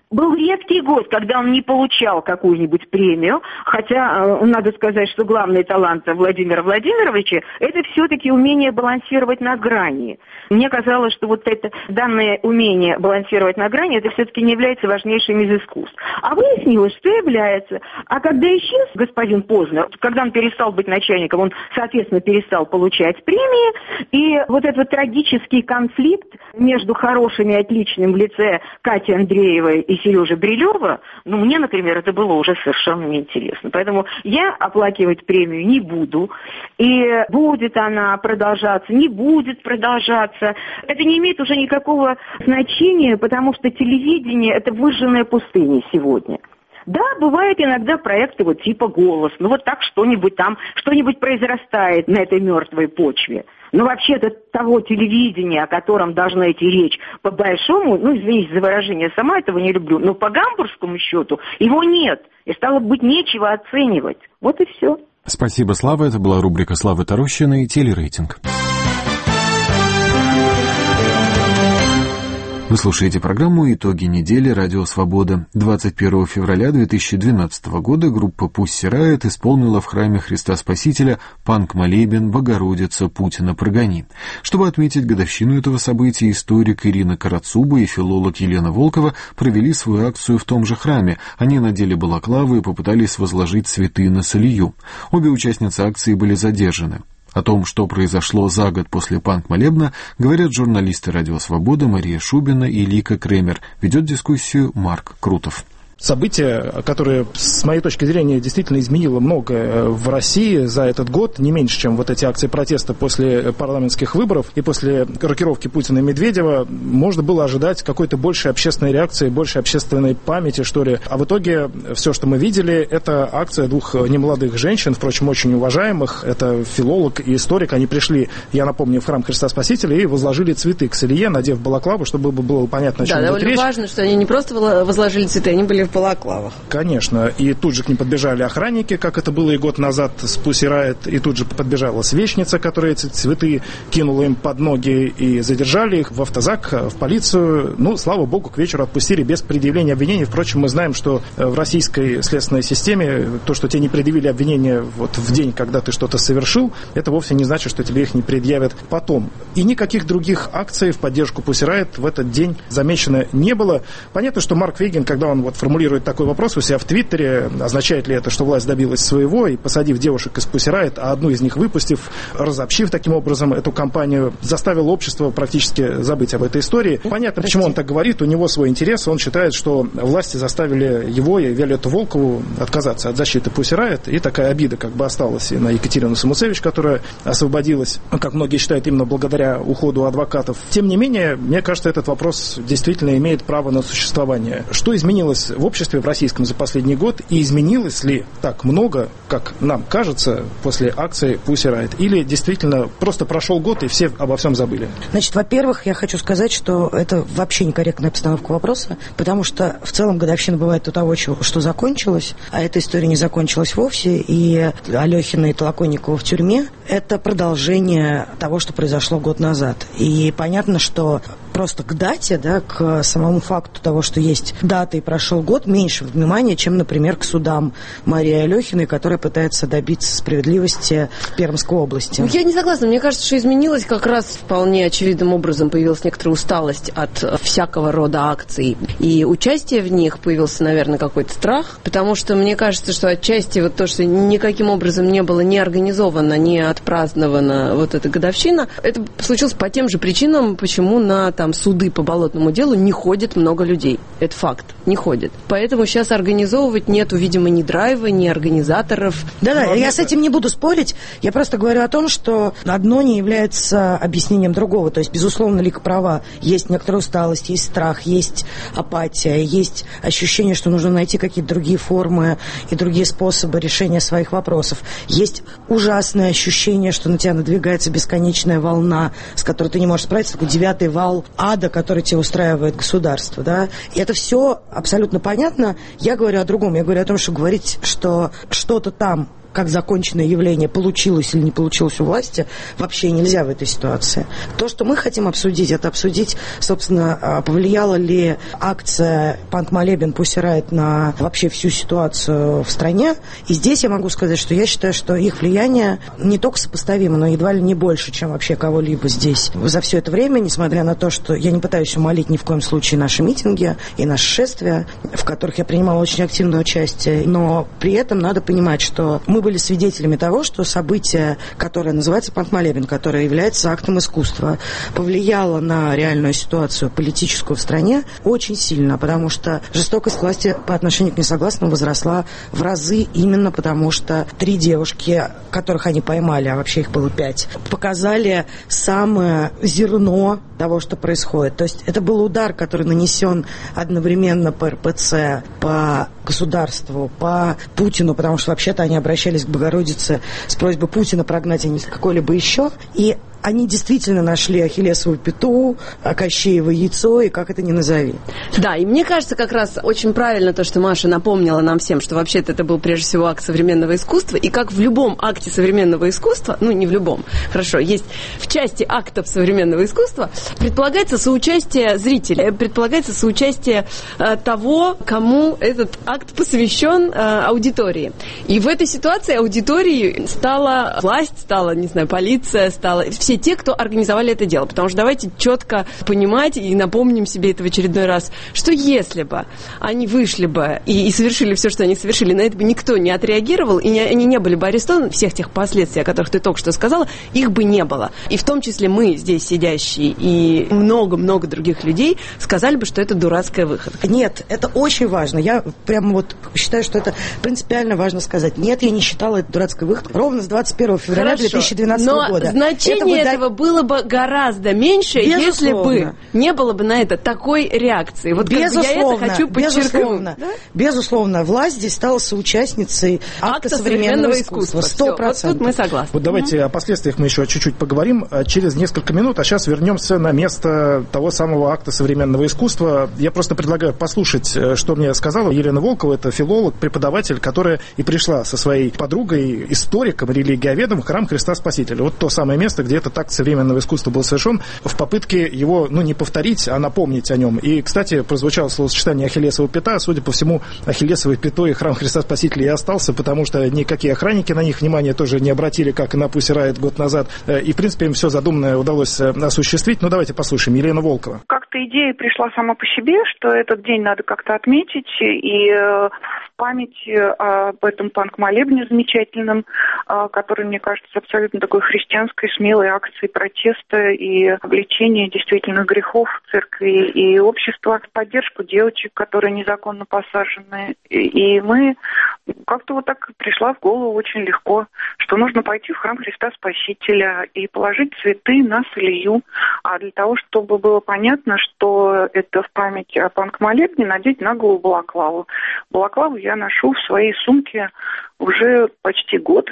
Был редкий год, когда он не получал какую-нибудь премию, хотя надо сказать, что главный талант Владимира Владимировича – это все-таки умение балансировать на грани. Мне казалось, что вот это данное умение балансировать на грани, это все-таки не является важнейшим из искусств. А выяснилось, что является. А когда исчез господин Познер, когда он перестал быть начальником, он, соответственно, перестал получать премии, и вот этот трагический конфликт между хорошими и отличными в лице Кати Андреевой и Сережи Брилева, мне, например, это было уже совершенно неинтересно. Поэтому я оплакивать премию не буду. И будет она продолжаться, не будет продолжаться. Это не имеет уже никакого значения, потому что телевидение – это выжженная пустыня сегодня. Да, бывают иногда проекты вот типа «Голос». Вот так что-нибудь произрастает на этой мертвой почве. Но вообще-то того телевидения, о котором должна идти речь, по большому, извините за выражение, сама этого не люблю, но по гамбургскому счету его нет. И стало быть, нечего оценивать. Вот и все. Спасибо, Слава. Это была рубрика Славы Тарощиной «Телерейтинг». Вы слушаете программу «Итоги недели. Радио Свобода». 21 февраля 2012 года группа Pussy Riot исполнила в храме Христа Спасителя панк-молебен «Богородица, Путина прогони». Чтобы отметить годовщину этого события, историк Ирина Карацуба и филолог Елена Волкова провели свою акцию в том же храме. Они надели балаклавы и попытались возложить цветы на солью. Обе участницы акции были задержаны. О том, что произошло за год после панк-молебна, говорят журналисты «Радио Свобода» Мария Шубина и Лика Кремер. Ведет дискуссию Марк Крутов. Событие, которое, с моей точки зрения, действительно изменило многое в России за этот год, не меньше, чем вот эти акции протеста после парламентских выборов и после рокировки Путина и Медведева, можно было ожидать какой-то большей общественной реакции, большей общественной памяти, что ли. А в итоге все, что мы видели, это акция двух немолодых женщин, впрочем, очень уважаемых. Это филолог и историк. Они пришли, я напомню, в храм Христа Спасителя и возложили цветы к солие, надев балаклаву, чтобы было понятно, о чем идет речь. Да, довольно важно, что они не просто возложили цветы, они были в балаклавах. Конечно. И тут же к ним подбежали охранники, как это было и год назад с Pussy Riot, и тут же подбежала свечница, которая эти цветы кинула им под ноги, и задержали их в автозак, в полицию. Слава богу, к вечеру отпустили без предъявления обвинений. Впрочем, мы знаем, что в российской следственной системе то, что тебе не предъявили обвинения вот в день, когда ты что-то совершил, это вовсе не значит, что тебе их не предъявят потом. И никаких других акций в поддержку Pussy Riot в этот день замечено не было. Понятно, что Марк Вейген, когда он формулирует такой вопрос у себя в Твиттере, означает ли это, что власть добилась своего, и посадив девушек из Pussy Riot, а одну из них выпустив, разобщив таким образом эту кампанию, заставил общество практически забыть об этой истории. Понятно, почему он так говорит, у него свой интерес, он считает, что власти заставили его и Виолетту Волкову отказаться от защиты Pussy Riot, и такая обида осталась и на Екатерину Самуцевич, которая освободилась, как многие считают, именно благодаря уходу адвокатов. Тем не менее, мне кажется, этот вопрос действительно имеет право на существование. Что изменилось в обществе в российском за последний год, и изменилось ли так много, как нам кажется, после акции Pussy Riot? Или действительно просто прошел год, и все обо всем забыли? Значит, во-первых, я хочу сказать, что это вообще некорректная постановка вопроса, потому что в целом годовщина бывает у того, что закончилось, а эта история не закончилась вовсе, и Алехина и Толоконникова в тюрьме – это продолжение того, что произошло год назад. И понятно, что просто к дате, к самому факту того, что есть дата и прошел год, меньше внимания, чем, например, к судам Марии Алехиной, которая пытается добиться справедливости в Пермской области. Я не согласна. Мне кажется, что изменилось как раз вполне очевидным образом. Появилась некоторая усталость от всякого рода акций. И участие в них появился, наверное, какой-то страх, потому что мне кажется, что отчасти вот то, что никаким образом не было ни организовано, ни отпразднована вот эта годовщина, это случилось по тем же причинам, почему на суды по болотному делу не ходит много людей. Это факт. Не ходит. Поэтому сейчас организовывать нету, видимо, ни драйва, ни организаторов. Да, я с этим не буду спорить. Я просто говорю о том, что одно не является объяснением другого. То есть, безусловно, Лика права. Есть некоторая усталость, есть страх, есть апатия, есть ощущение, что нужно найти какие-то другие формы и другие способы решения своих вопросов. Есть ужасное ощущение, что на тебя надвигается бесконечная волна, с которой ты не можешь справиться. Такой 9-й вал ада, который тебе устраивает государство. Да? И это все абсолютно понятно. Я говорю о другом. Я говорю о том, что говорить, что что-то там как законченное явление, получилось или не получилось у власти, вообще нельзя в этой ситуации. То, что мы хотим обсудить, это обсудить, собственно, повлияла ли акция «Панк-молебен Pussy Riot» на вообще всю ситуацию в стране. И здесь я могу сказать, что я считаю, что их влияние не только сопоставимо, но едва ли не больше, чем вообще кого-либо здесь за все это время, несмотря на то, что я не пытаюсь умалить ни в коем случае наши митинги и наши шествия, в которых я принимала очень активное участие. Но при этом надо понимать, что мы были свидетелями того, что событие, которое называется «Панк-молебен», которое является актом искусства, повлияло на реальную ситуацию политическую в стране очень сильно, потому что жестокость власти по отношению к несогласным возросла в разы именно потому, что 3 девушки, которых они поймали, а вообще их было 5, показали самое зерно того, что происходит. То есть это был удар, который нанесен одновременно по РПЦ, по государству, по Путину, потому что вообще-то они обращались к Богородице с просьбой Путина прогнать, а не какой-либо еще. И они действительно нашли ахиллесову пяту, Кощеево яйцо, и как это ни назови. Да, и мне кажется, как раз очень правильно то, что Маша напомнила нам всем, что вообще-то это был прежде всего акт современного искусства, и как в любом акте современного искусства, ну, не в любом, хорошо, есть в части актов современного искусства, предполагается соучастие зрителя, предполагается соучастие того, кому этот акт посвящен аудитории. И в этой ситуации аудиторией стала власть, стала, не знаю, полиция, стала все те, кто организовали это дело. Потому что давайте четко понимать и напомним себе это в очередной раз, что если бы они вышли бы и совершили все, что они совершили, на это бы никто не отреагировал, и они не были бы арестованы, всех тех последствий, о которых ты только что сказала, их бы не было. И в том числе мы здесь сидящие и много-много других людей сказали бы, что это дурацкая выходка. Нет, это очень важно. Я прямо вот считаю, что это принципиально важно сказать. Нет, я не считала это дурацкой выходкой. Ровно с 21 февраля 2012 года. Но значение этого было бы гораздо меньше, если бы не было бы на это такой реакции. Вот безусловно, я это хочу подчеркнуть. Безусловно, власть здесь стала соучастницей акта современного искусства. 100%. Вот тут мы согласны. Вот давайте о последствиях мы еще чуть-чуть поговорим через несколько минут, а сейчас вернемся на место того самого акта современного искусства. Я просто предлагаю послушать, что мне сказала Елена Волкова, это филолог, преподаватель, которая и пришла со своей подругой, историком, религиоведом в храм Христа Спасителя. Вот то самое место, где этот акт современного искусства был совершен, в попытке его, не повторить, а напомнить о нем. И, кстати, прозвучало словосочетание «Ахиллесова пята». Судя по всему, Ахиллесовой пятой храм Христа Спасителя и остался, потому что никакие охранники на них внимания тоже не обратили, как и на Pussy Riot год назад. И, в принципе, им все задуманное удалось осуществить. Давайте послушаем. Елена Волкова. Как-то идея пришла сама по себе, что этот день надо как-то отметить, и в память об этом панк-молебне замечательном, который, мне кажется, абсолютно такой христианской, смелой акцией протеста и обличения действительных грехов церкви и общества, в поддержку девочек, которые незаконно посажены. И мы как-то вот так пришла в голову очень легко, что нужно пойти в храм Христа Спасителя и положить цветы на Солью. А для того, чтобы было понятно, что это в память о панк-молебне, надеть на голову балаклаву. Балаклаву я ношу в своей сумке уже почти год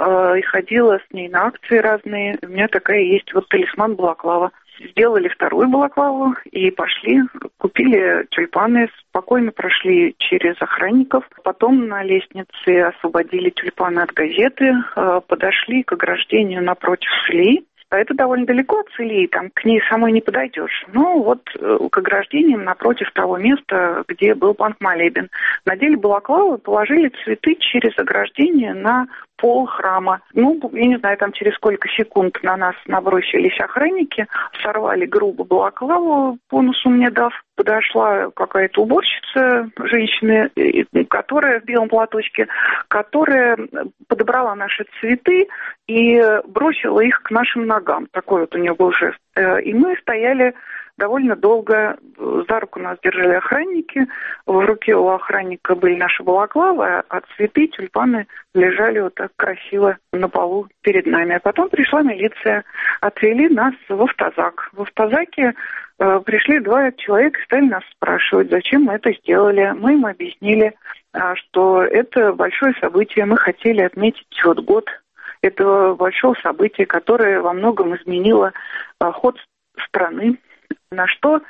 и ходила с ней на акции разные. У меня такая есть талисман балаклава. Сделали вторую балаклаву и пошли, купили тюльпаны, спокойно прошли через охранников. Потом на лестнице освободили тюльпаны от газеты, подошли к ограждению напротив Солей. Это довольно далеко от Солей, там к ней самой не подойдешь. К ограждениям напротив того места, где был панк-молебен. Надели балаклаву, положили цветы через ограждение на пол храма. Я не знаю, там через сколько секунд на нас набросились охранники, сорвали грубо балаклаву, по носу мне дав. Подошла какая-то уборщица, женщина, которая в белом платочке, которая подобрала наши цветы и бросила их к нашим ногам. Такой вот у нее был жест. И мы стояли довольно долго, за руку нас держали охранники, в руке у охранника были наши балаклавы, а цветы, тюльпаны лежали вот так красиво на полу перед нами. А потом пришла милиция, отвели нас в автозак. В автозаке пришли 2 человека и стали нас спрашивать, зачем мы это сделали. Мы им объяснили, что это большое событие, мы хотели отметить год этого большого события, которое во многом изменило ход страны. На что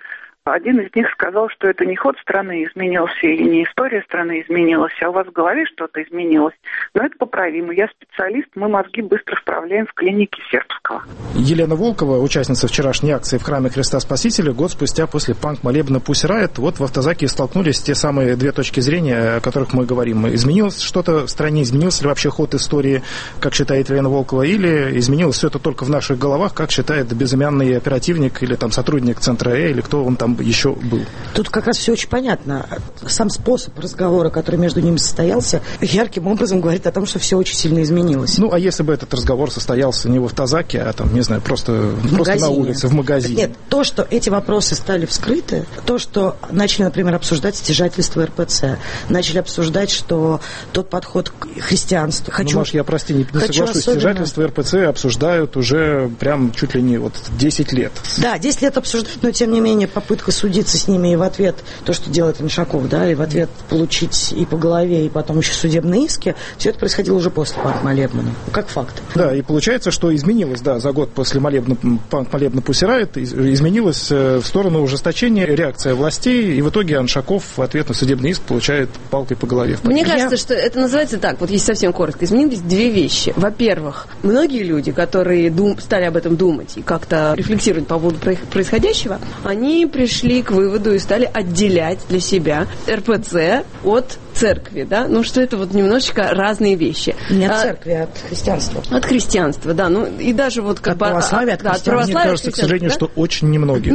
Один из них сказал, что это не ход страны изменился или не история страны изменилась, а у вас в голове что-то изменилось. Но это поправимо. Я специалист, мы мозги быстро вправляем в клинике Сербского. Елена Волкова, участница вчерашней акции в храме Христа Спасителя, год спустя после панк-молебна Pussy Riot, вот в автозаке столкнулись те самые две точки зрения, о которых мы говорим. Изменилось что-то в стране, изменился ли вообще ход истории, как считает Елена Волкова, или изменилось все это только в наших головах, как считает безымянный оперативник или там сотрудник Центра или кто он там еще был? Тут как раз все очень понятно. Сам способ разговора, который между ними состоялся, ярким образом говорит о том, что все очень сильно изменилось. Ну, а если бы этот разговор состоялся не в автозаке, а там, не знаю, просто на улице, в магазине? Нет, то, что эти вопросы стали вскрыты, то, что начали, например, обсуждать стяжательство РПЦ, начали обсуждать, что тот подход к христианству... Маш, я, прости, не соглашусь, стяжательство РПЦ обсуждают уже прям чуть ли не 10 лет. Да, 10 лет обсуждают, но тем не менее попытка судиться с ними и в ответ то, что делает Аншаков, да, и в ответ получить и по голове, и потом еще судебные иски, все это происходило уже после панк-молебна, как факт. Да, и получается, что изменилось, да, за год после панк-молебна Pussy Riot изменилась в сторону ужесточения реакция властей, и в итоге Аншаков в ответ на судебный иск получает палкой по голове. Мне кажется, что это называется так, вот если совсем коротко, изменились две вещи. Во-первых, многие люди, которые стали об этом думать и как-то рефлексировать по поводу происходящего, они пришли к выводу и стали отделять для себя РПЦ от церкви, да, ну что это вот немножечко разные вещи. Не от церкви, а от христианства. От христианства, да, ну и даже вот как от православия, от христианства. Мне кажется, к сожалению, да? Что очень немногие.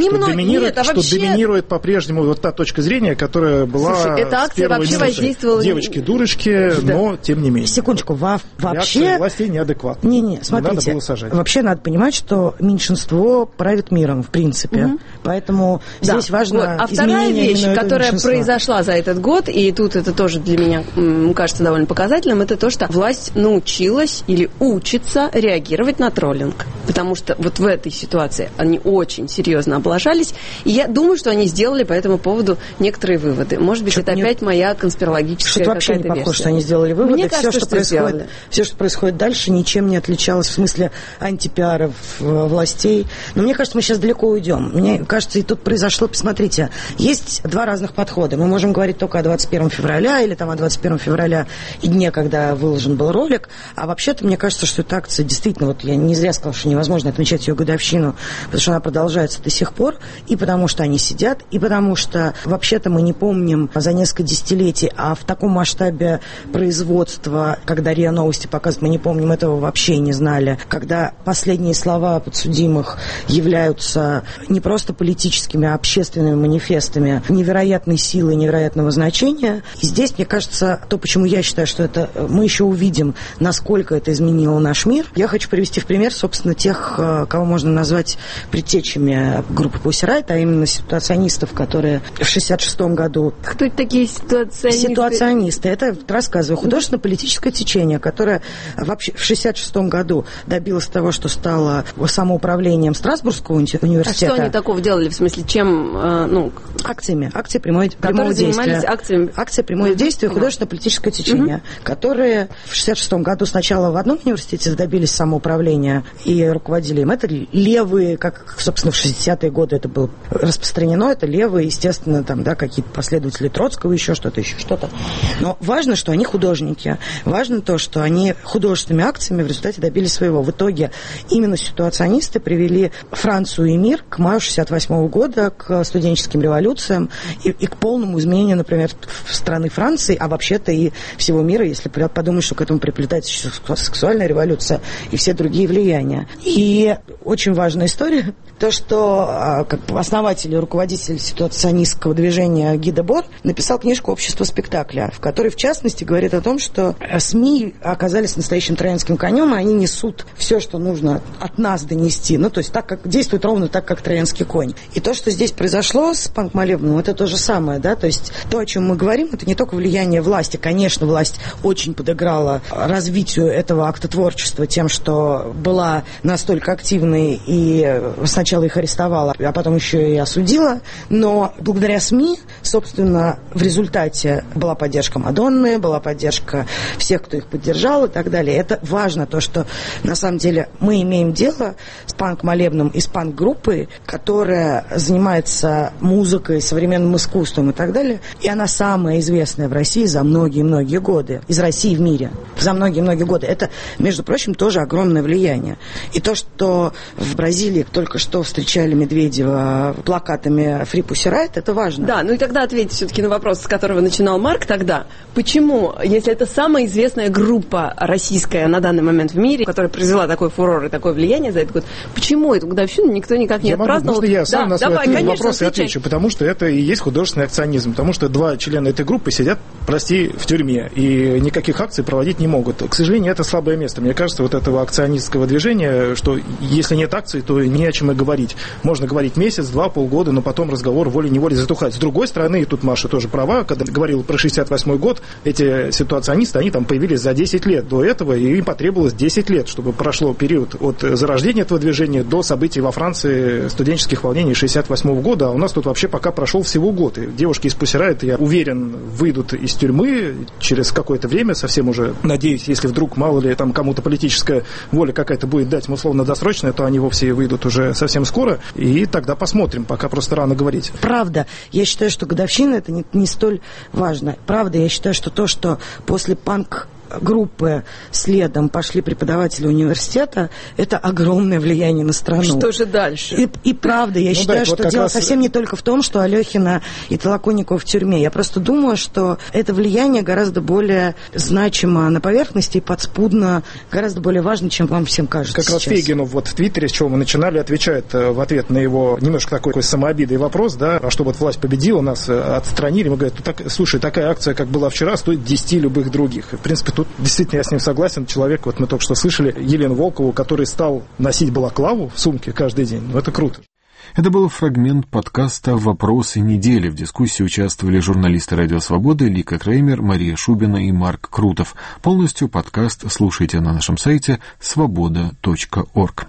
Доминирует по-прежнему вот та точка зрения, которая была. Слушай, эта акция вообще воздействовала. Девочки-дурочки, да. Но тем не менее. Секундочку, вообще... Реакция властей неадекватна. Не, смотрите, надо было сажать. Вообще надо понимать, что меньшинство правит миром, в принципе. Угу. Поэтому здесь важно а вторая вещь, которая произошла за этот год, и тут это тоже для меня кажется довольно показательным, это то, что власть научилась или учится реагировать на троллинг. Потому что вот в этой ситуации они очень серьезно облажались, и я думаю, что они сделали по этому поводу некоторые выводы. Может быть, это опять моя конспирологическая какая-то версия. Вообще не похоже, что они сделали выводы. Мне кажется, все, что происходит дальше, ничем не отличалось в смысле антипиаров властей. Но мне кажется, мы сейчас далеко уйдем. Мне кажется, и тут произошло, посмотрите, есть два разных подхода. Мы можем говорить только о 21 февраля или там о 21 февраля и дне, когда выложен был ролик. А вообще-то, мне кажется, что эта акция действительно, вот я не зря сказала, что невозможно отмечать ее годовщину, потому что она продолжается до сих пор, и потому что они сидят, и потому что вообще-то мы не помним за несколько десятилетий, а в таком масштабе производства, когда РИА Новости показывают, мы не помним, этого вообще не знали, когда последние слова подсудимых являются не просто политическими, а общественными манифестами невероятной силы, невероятного значения. И здесь, мне кажется, то, почему я считаю, что это мы еще увидим, насколько это изменило наш мир. Я хочу привести в пример, собственно, тех, кого можно назвать предтечами группы Pussy Riot, а именно ситуационистов, которые в 1966 году... Кто это такие ситуационисты? Ситуационисты. Это, рассказываю, художественно-политическое течение, которое вообще в 1966 году добилось того, что стало самоуправлением Страсбургского университета. А что они такого делали? В смысле, чем... Акциями. Акции прямого действия. Акция прямого действия, художественно-политическое течение, которые в 1966 году сначала в одном университете добились самоуправления и руководили им. Это левые, как, собственно, в 60-е годы это было распространено, это левые, естественно, там, да, какие-то последователи Троцкого, еще что-то. Но важно, что они художники. Важно то, что они художественными акциями в результате добились своего. В итоге именно ситуационисты привели Францию и мир к маю 1968 года, к студенческим революциям и к полному изменению, например, страны Франции, а вообще-то и всего мира, если подумать, что к этому приплетается еще сексуальная революция и все другие влияния. И очень важная история, то, что как основатель и руководитель ситуационистского движения Ги Дебор написал книжку «Общество спектакля», в которой, в частности, говорит о том, что СМИ оказались настоящим троянским конем, и они несут все, что нужно от нас донести. Ну, то есть так, как действует ровно так, как троянский конь. И то, что здесь произошло с панк-молебном, это то же самое, да, то есть то, о чем мы говорим, это не только влияние власти. Конечно, власть очень подыграла развитию этого акта творчества тем, что была настолько активные, и сначала их арестовала, а потом еще и осудила. Но благодаря СМИ, собственно, в результате была поддержка Мадонны, была поддержка всех, кто их поддержал и так далее. Это важно, то, что на самом деле мы имеем дело с панк-молебном и с панк-группой, которая занимается музыкой, современным искусством и так далее. И она самая известная в России за многие-многие годы. Из России в мире. За многие-многие годы. Это, между прочим, тоже огромное влияние. И то, что в Бразилии только что встречали Медведева плакатами «Free Pussy Riot», это важно. Да, ну и тогда ответьте все-таки на вопрос, с которого начинал Марк тогда. Почему, если это самая известная группа российская на данный момент в мире, которая произвела такой фурор и такое влияние за этот год, почему эту годовщину никто никак не отпраздновал? Можно я сам на свой вопрос отвечай. отвечу? Потому что это и есть художественный акционизм. Потому что 2 члена этой группы сидят, прости, в тюрьме. И никаких акций проводить не могут. К сожалению, это слабое место. Мне кажется, вот этого акционистского движения, что если нет акций, то не о чем и говорить. Можно говорить месяц, 2, полгода, но потом разговор волей-неволей затухает. С другой стороны, и тут Маша тоже права, когда говорила про 68-й год, эти ситуационисты, они там появились за 10 лет до этого, и им потребовалось 10 лет, чтобы прошло период от зарождения этого движения до событий во Франции студенческих волнений 68-го года, а у нас тут вообще пока прошел всего год. И девушки из Pussy Riot, я уверен, выйдут из тюрьмы через какое-то время, совсем уже, надеюсь, если вдруг, мало ли, там кому-то политическая воля какая-то будет дать им условно досрочная, то они вовсе выйдут уже совсем скоро, и тогда посмотрим, пока просто рано говорить. Правда, я считаю, что годовщина это не столь важно. Правда, я считаю, что то, что после группы следом пошли преподаватели университета, это огромное влияние на страну. Что же дальше? И правда, я считаю, что дело совсем не только в том, что Алехина и Толоконникова в тюрьме. Я просто думаю, что это влияние гораздо более значимо на поверхности и подспудно гораздо более важно, чем вам всем кажется. Как раз Фейгину вот в Твиттере, с чего мы начинали, отвечает в ответ на его немножко такой самообидный вопрос, да, а что вот власть победила, нас отстранили, мы говорим, слушай, такая акция, как была вчера, стоит 10 любых других. В принципе, тут действительно я с ним согласен. Человек, вот мы только что слышали Елену Волкову, который стал носить балаклаву в сумке каждый день. Ну, это круто. Это был фрагмент подкаста «Вопросы недели». В дискуссии участвовали журналисты «Радио Свобода» Лика Креймер, Мария Шубина и Марк Крутов. Полностью подкаст слушайте на нашем сайте svoboda.org.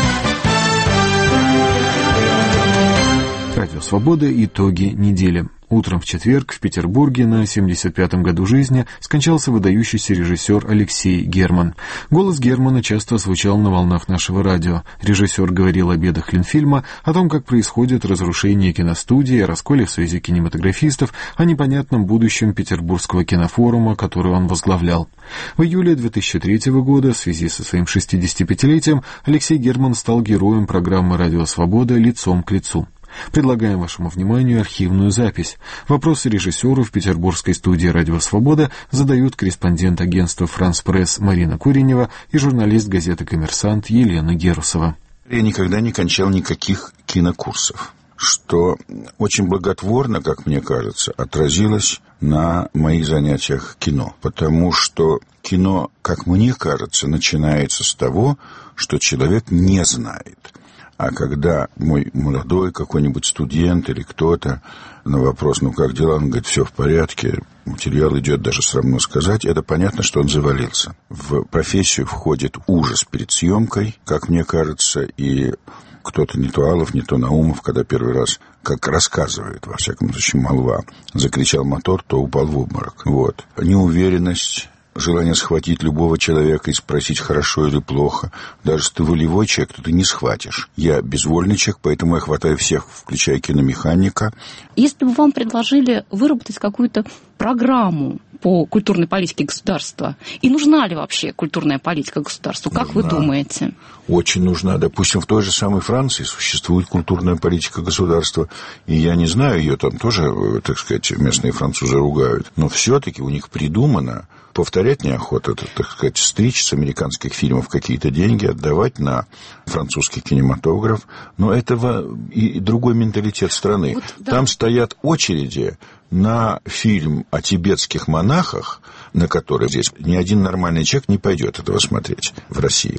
Радио Свобода. Итоги недели. Утром в четверг в Петербурге на 75-м году жизни скончался выдающийся режиссер Алексей Герман. Голос Германа часто звучал на волнах нашего радио. Режиссер говорил о бедах Ленфильма, о том, как происходит разрушение киностудии, о расколе в Союзе кинематографистов, о непонятном будущем Петербургского кинофорума, который он возглавлял. В июле 2003 года, в связи со своим 65-летием, Алексей Герман стал героем программы «Радио Свобода» «Лицом к лицу». Предлагаем вашему вниманию архивную запись. Вопросы режиссеру в петербургской студии «Радио Свобода» задают корреспондент агентства «Франс Пресс» Марина Куренева и журналист газеты «Коммерсант» Елена Герусова. Я никогда не кончал никаких кинокурсов, что очень благотворно, как мне кажется, отразилось на моих занятиях кино. Потому что кино, как мне кажется, начинается с того, что человек не знает. А когда мой молодой какой-нибудь студент или кто-то на вопрос, ну как дела, он говорит, все в порядке, материал идет, даже срамно сказать, это понятно, что он завалился. В профессию входит ужас перед съемкой, как мне кажется, и кто-то, не то Алов, не то Наумов, когда первый раз, как рассказывает, во всяком случае, молва, закричал мотор, то упал в обморок. Вот. Неуверенность, желание схватить любого человека и спросить, хорошо или плохо. Даже если ты волевой человек, то ты не схватишь. Я безвольный человек, поэтому я хватаю всех, включая киномеханика. Если бы вам предложили выработать какую-то программу по культурной политике государства, и нужна ли вообще культурная политика государству, как вы думаете? Очень нужна. Допустим, в той же самой Франции существует культурная политика государства, и я не знаю, ее там тоже, так сказать, местные французы ругают, но все-таки у них придумано, повторять неохота, это, так сказать, стричь с американских фильмов какие-то деньги, отдавать на французский кинематограф, но это и другой менталитет страны. Вот, да. Там стоят очереди на фильм о тибетских монахах, на который здесь ни один нормальный человек не пойдет этого смотреть в России.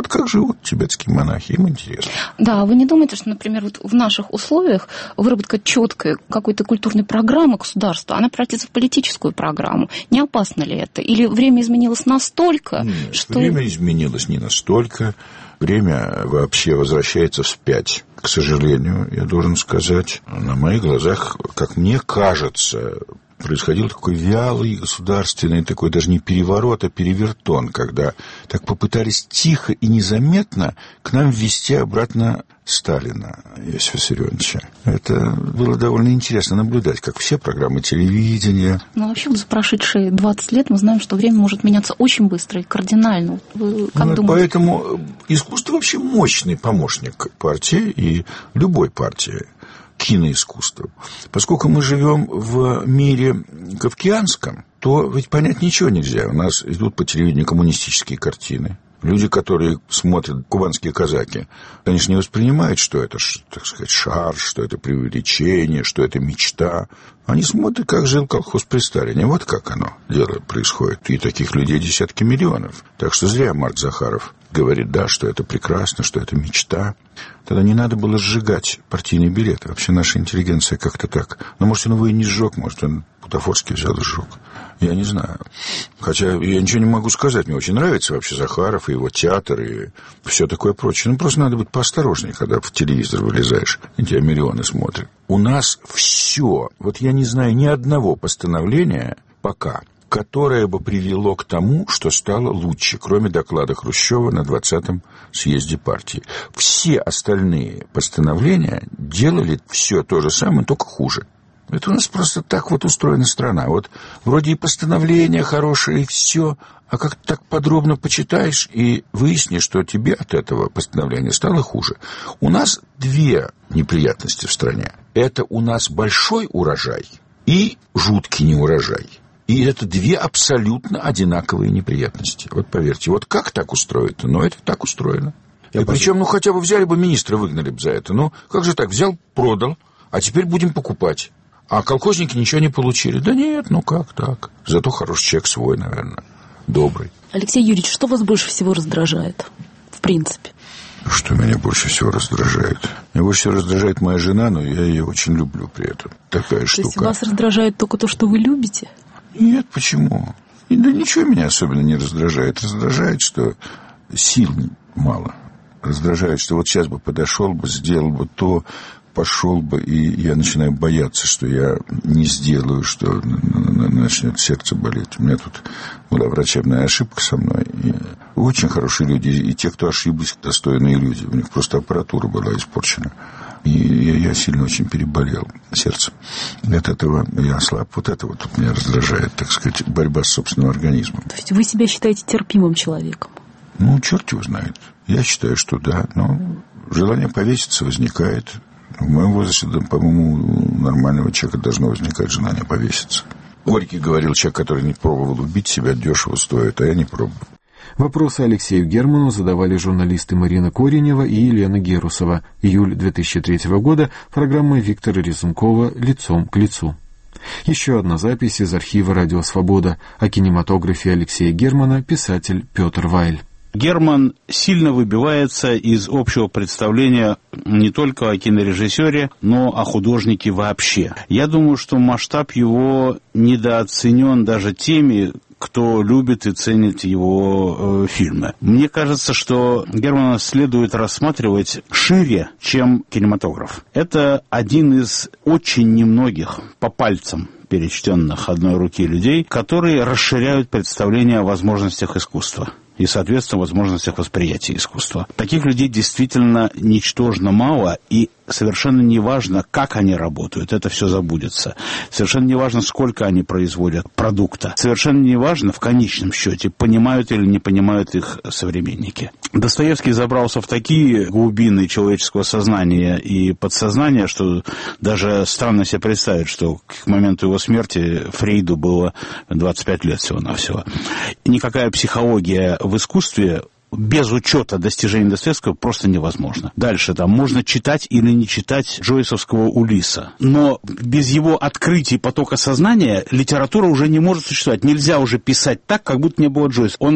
вот как живут тибетские монахи, им интересно. Да, вы не думаете, что, например, вот в наших условиях выработка четкой какой-то культурной программы государства, она превратится в политическую программу? Не опасно ли это? Или время изменилось настолько, Нет, что... время изменилось не настолько. Время вообще возвращается вспять. К сожалению, я должен сказать, на моих глазах, как мне кажется, происходил такой вялый государственный, такой даже не переворот, а перевертон, когда так попытались тихо и незаметно к нам ввести обратно Сталина, Иосифа Виссарионовича. Это было довольно интересно наблюдать, как все программы телевидения. Ну, вообще, за прошедшие 20 лет мы знаем, что время может меняться очень быстро и кардинально. Вы как думаете? Поэтому искусство вообще мощный помощник партии и любой партии. Киноискусству. Поскольку мы живем в мире кавказском, то ведь понять ничего нельзя. У нас идут по телевидению коммунистические картины. Люди, которые смотрят «Кубанские казаки», конечно, не воспринимают, что это, так сказать, шар, что это преувеличение, что это мечта. Они смотрят, как жил колхоз при Сталине. Вот как оно дело происходит. И таких людей десятки миллионов. Так что зря Марк Захаров говорит, да, что это прекрасно, что это мечта. Тогда не надо было сжигать партийные билеты. Вообще наша интеллигенция как-то так. Но, может, он его и не сжег, может, он бутафорский взял и сжег. Я не знаю. Хотя я ничего не могу сказать. Мне очень нравится вообще Захаров и его театр и все такое прочее. Ну, просто надо быть поосторожнее, когда в телевизор вылезаешь, и тебя миллионы смотрят. У нас все. Вот я не знаю ни одного постановления пока, которое бы привело к тому, что стало лучше, кроме доклада Хрущева на 20-м съезде партии. Все остальные постановления делали все то же самое, только хуже. Это у нас просто так вот устроена страна. Вот вроде и постановления хорошие, и все, а как так подробно почитаешь и выяснишь, что тебе от этого постановления стало хуже. У нас две неприятности в стране. Это у нас большой урожай и жуткий неурожай. И это две абсолютно одинаковые неприятности. Вот поверьте, вот как так устроено? Но это так устроено. И причем, ну, хотя бы взяли бы министра, выгнали бы за это. Ну, как же так? Взял, продал, а теперь будем покупать. А колхозники ничего не получили. Да нет, ну как так? Зато хороший человек свой, наверное, добрый. Алексей Юрьевич, что вас больше всего раздражает, в принципе? Что меня больше всего раздражает? Меня больше всего раздражает моя жена, но я ее очень люблю при этом. Такая штука. То есть вас раздражает только то, что вы любите? Нет, почему? Да ничего меня особенно не раздражает. Раздражает, что сил мало. Раздражает, что вот сейчас бы подошел бы, сделал бы то, пошел бы, и я начинаю бояться, что я не сделаю, что начнет сердце болеть. У меня тут была врачебная ошибка со мной. И очень хорошие люди, и те, кто ошиблись, достойные люди. У них просто аппаратура была испорчена. И я сильно очень переболел сердцем. И от этого я ослаб. Вот это вот меня раздражает, так сказать, борьба с собственным организмом. То есть вы себя считаете терпимым человеком? Ну, черт его знает. Я считаю, что да. Но желание повеситься возникает. В моем возрасте, по-моему, у нормального человека должно возникать желание повеситься. Горький говорил, человек, который не пробовал убить себя, дешево стоит, а я не пробовал. Вопросы Алексею Герману задавали журналисты Марина Коренева и Елена Герусова. Июль 2003 года. Программа Виктора Резункова «Лицом к лицу». Еще одна запись из архива «Радио Свобода». О кинематографе Алексея Германа писатель Петр Вайль. Герман сильно выбивается из общего представления не только о кинорежиссере, но о художнике вообще. Я думаю, что масштаб его недооценен даже теми, кто любит и ценит его фильмы. Мне кажется, что Германа следует рассматривать шире, чем кинематограф. Это один из очень немногих по пальцам перечтенных одной руки людей, которые расширяют представление о возможностях искусства и, соответственно, возможностях восприятия искусства. Таких людей действительно ничтожно мало, и совершенно не важно, как они работают, это все забудется. Совершенно не важно, сколько они производят продукта. Совершенно не важно, в конечном счете, понимают или не понимают их современники. Достоевский забрался в такие глубины человеческого сознания и подсознания, что даже странно себе представить, что к моменту его смерти Фрейду было 25 лет всего-навсего. Никакая психология в искусстве без учета достижений Достоевского просто невозможно. Дальше там можно читать или не читать джойсовского Улисса. Но без его открытия потока сознания литература уже не может существовать. Нельзя уже писать так, как будто не было Джойса. Он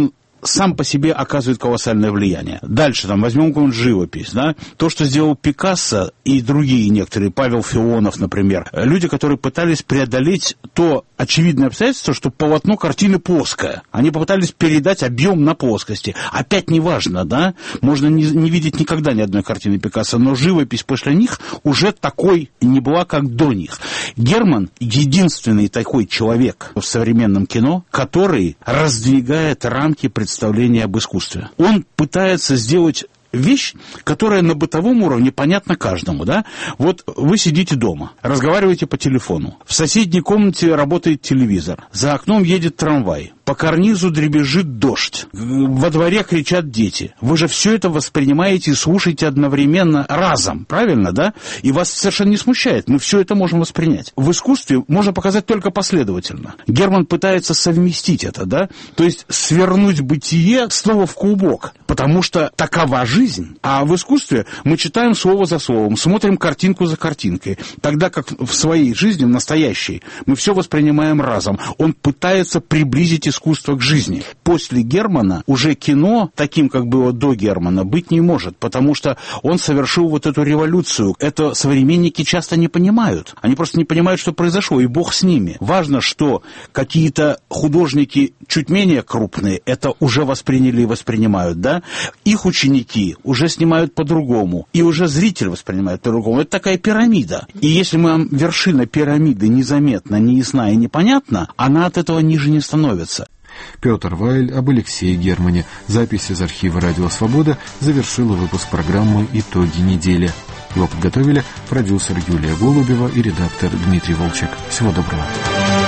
сам по себе оказывает колоссальное влияние. Дальше, возьмем какую-нибудь живопись, да, то, что сделал Пикассо и другие некоторые, Павел Фионов, например, люди, которые пытались преодолеть то очевидное обстоятельство, что полотно картины плоское. Они попытались передать объем на плоскости. Опять неважно, да, можно не видеть никогда ни одной картины Пикассо, но живопись после них уже такой не была, как до них. Герман единственный такой человек в современном кино, который раздвигает рамки представления об искусстве. Он пытается сделать вещь, которая на бытовом уровне понятна каждому, да? Вот вы сидите дома, разговариваете по телефону, в соседней комнате работает телевизор, за окном едет трамвай, по карнизу дребезжит дождь, во дворе кричат дети. Вы же все это воспринимаете и слушаете одновременно разом, правильно, да? И вас совершенно не смущает, мы все это можем воспринять. В искусстве можно показать только последовательно. Герман пытается совместить это, да? То есть свернуть бытие снова в клубок, потому что такова жизнь. А в искусстве мы читаем слово за словом, смотрим картинку за картинкой, тогда как в своей жизни, в настоящей, мы все воспринимаем разом. Он пытается приблизить искусство к жизни. После Германа уже кино, таким, как было до Германа, быть не может, потому что он совершил вот эту революцию. Это современники часто не понимают. Они просто не понимают, что произошло, и бог с ними. Важно, что какие-то художники чуть менее крупные это уже восприняли и воспринимают, да? Их ученики уже снимают по-другому, и уже зритель воспринимает по-другому. Это такая пирамида. И если вершина пирамиды незаметна, неясна и непонятна, она от этого ниже не становится. Петр Вайль об Алексее Германе. Запись из архива «Радио Свобода» завершила выпуск программы «Итоги недели». Его подготовили продюсер Юлия Голубева и редактор Дмитрий Волчек. Всего доброго.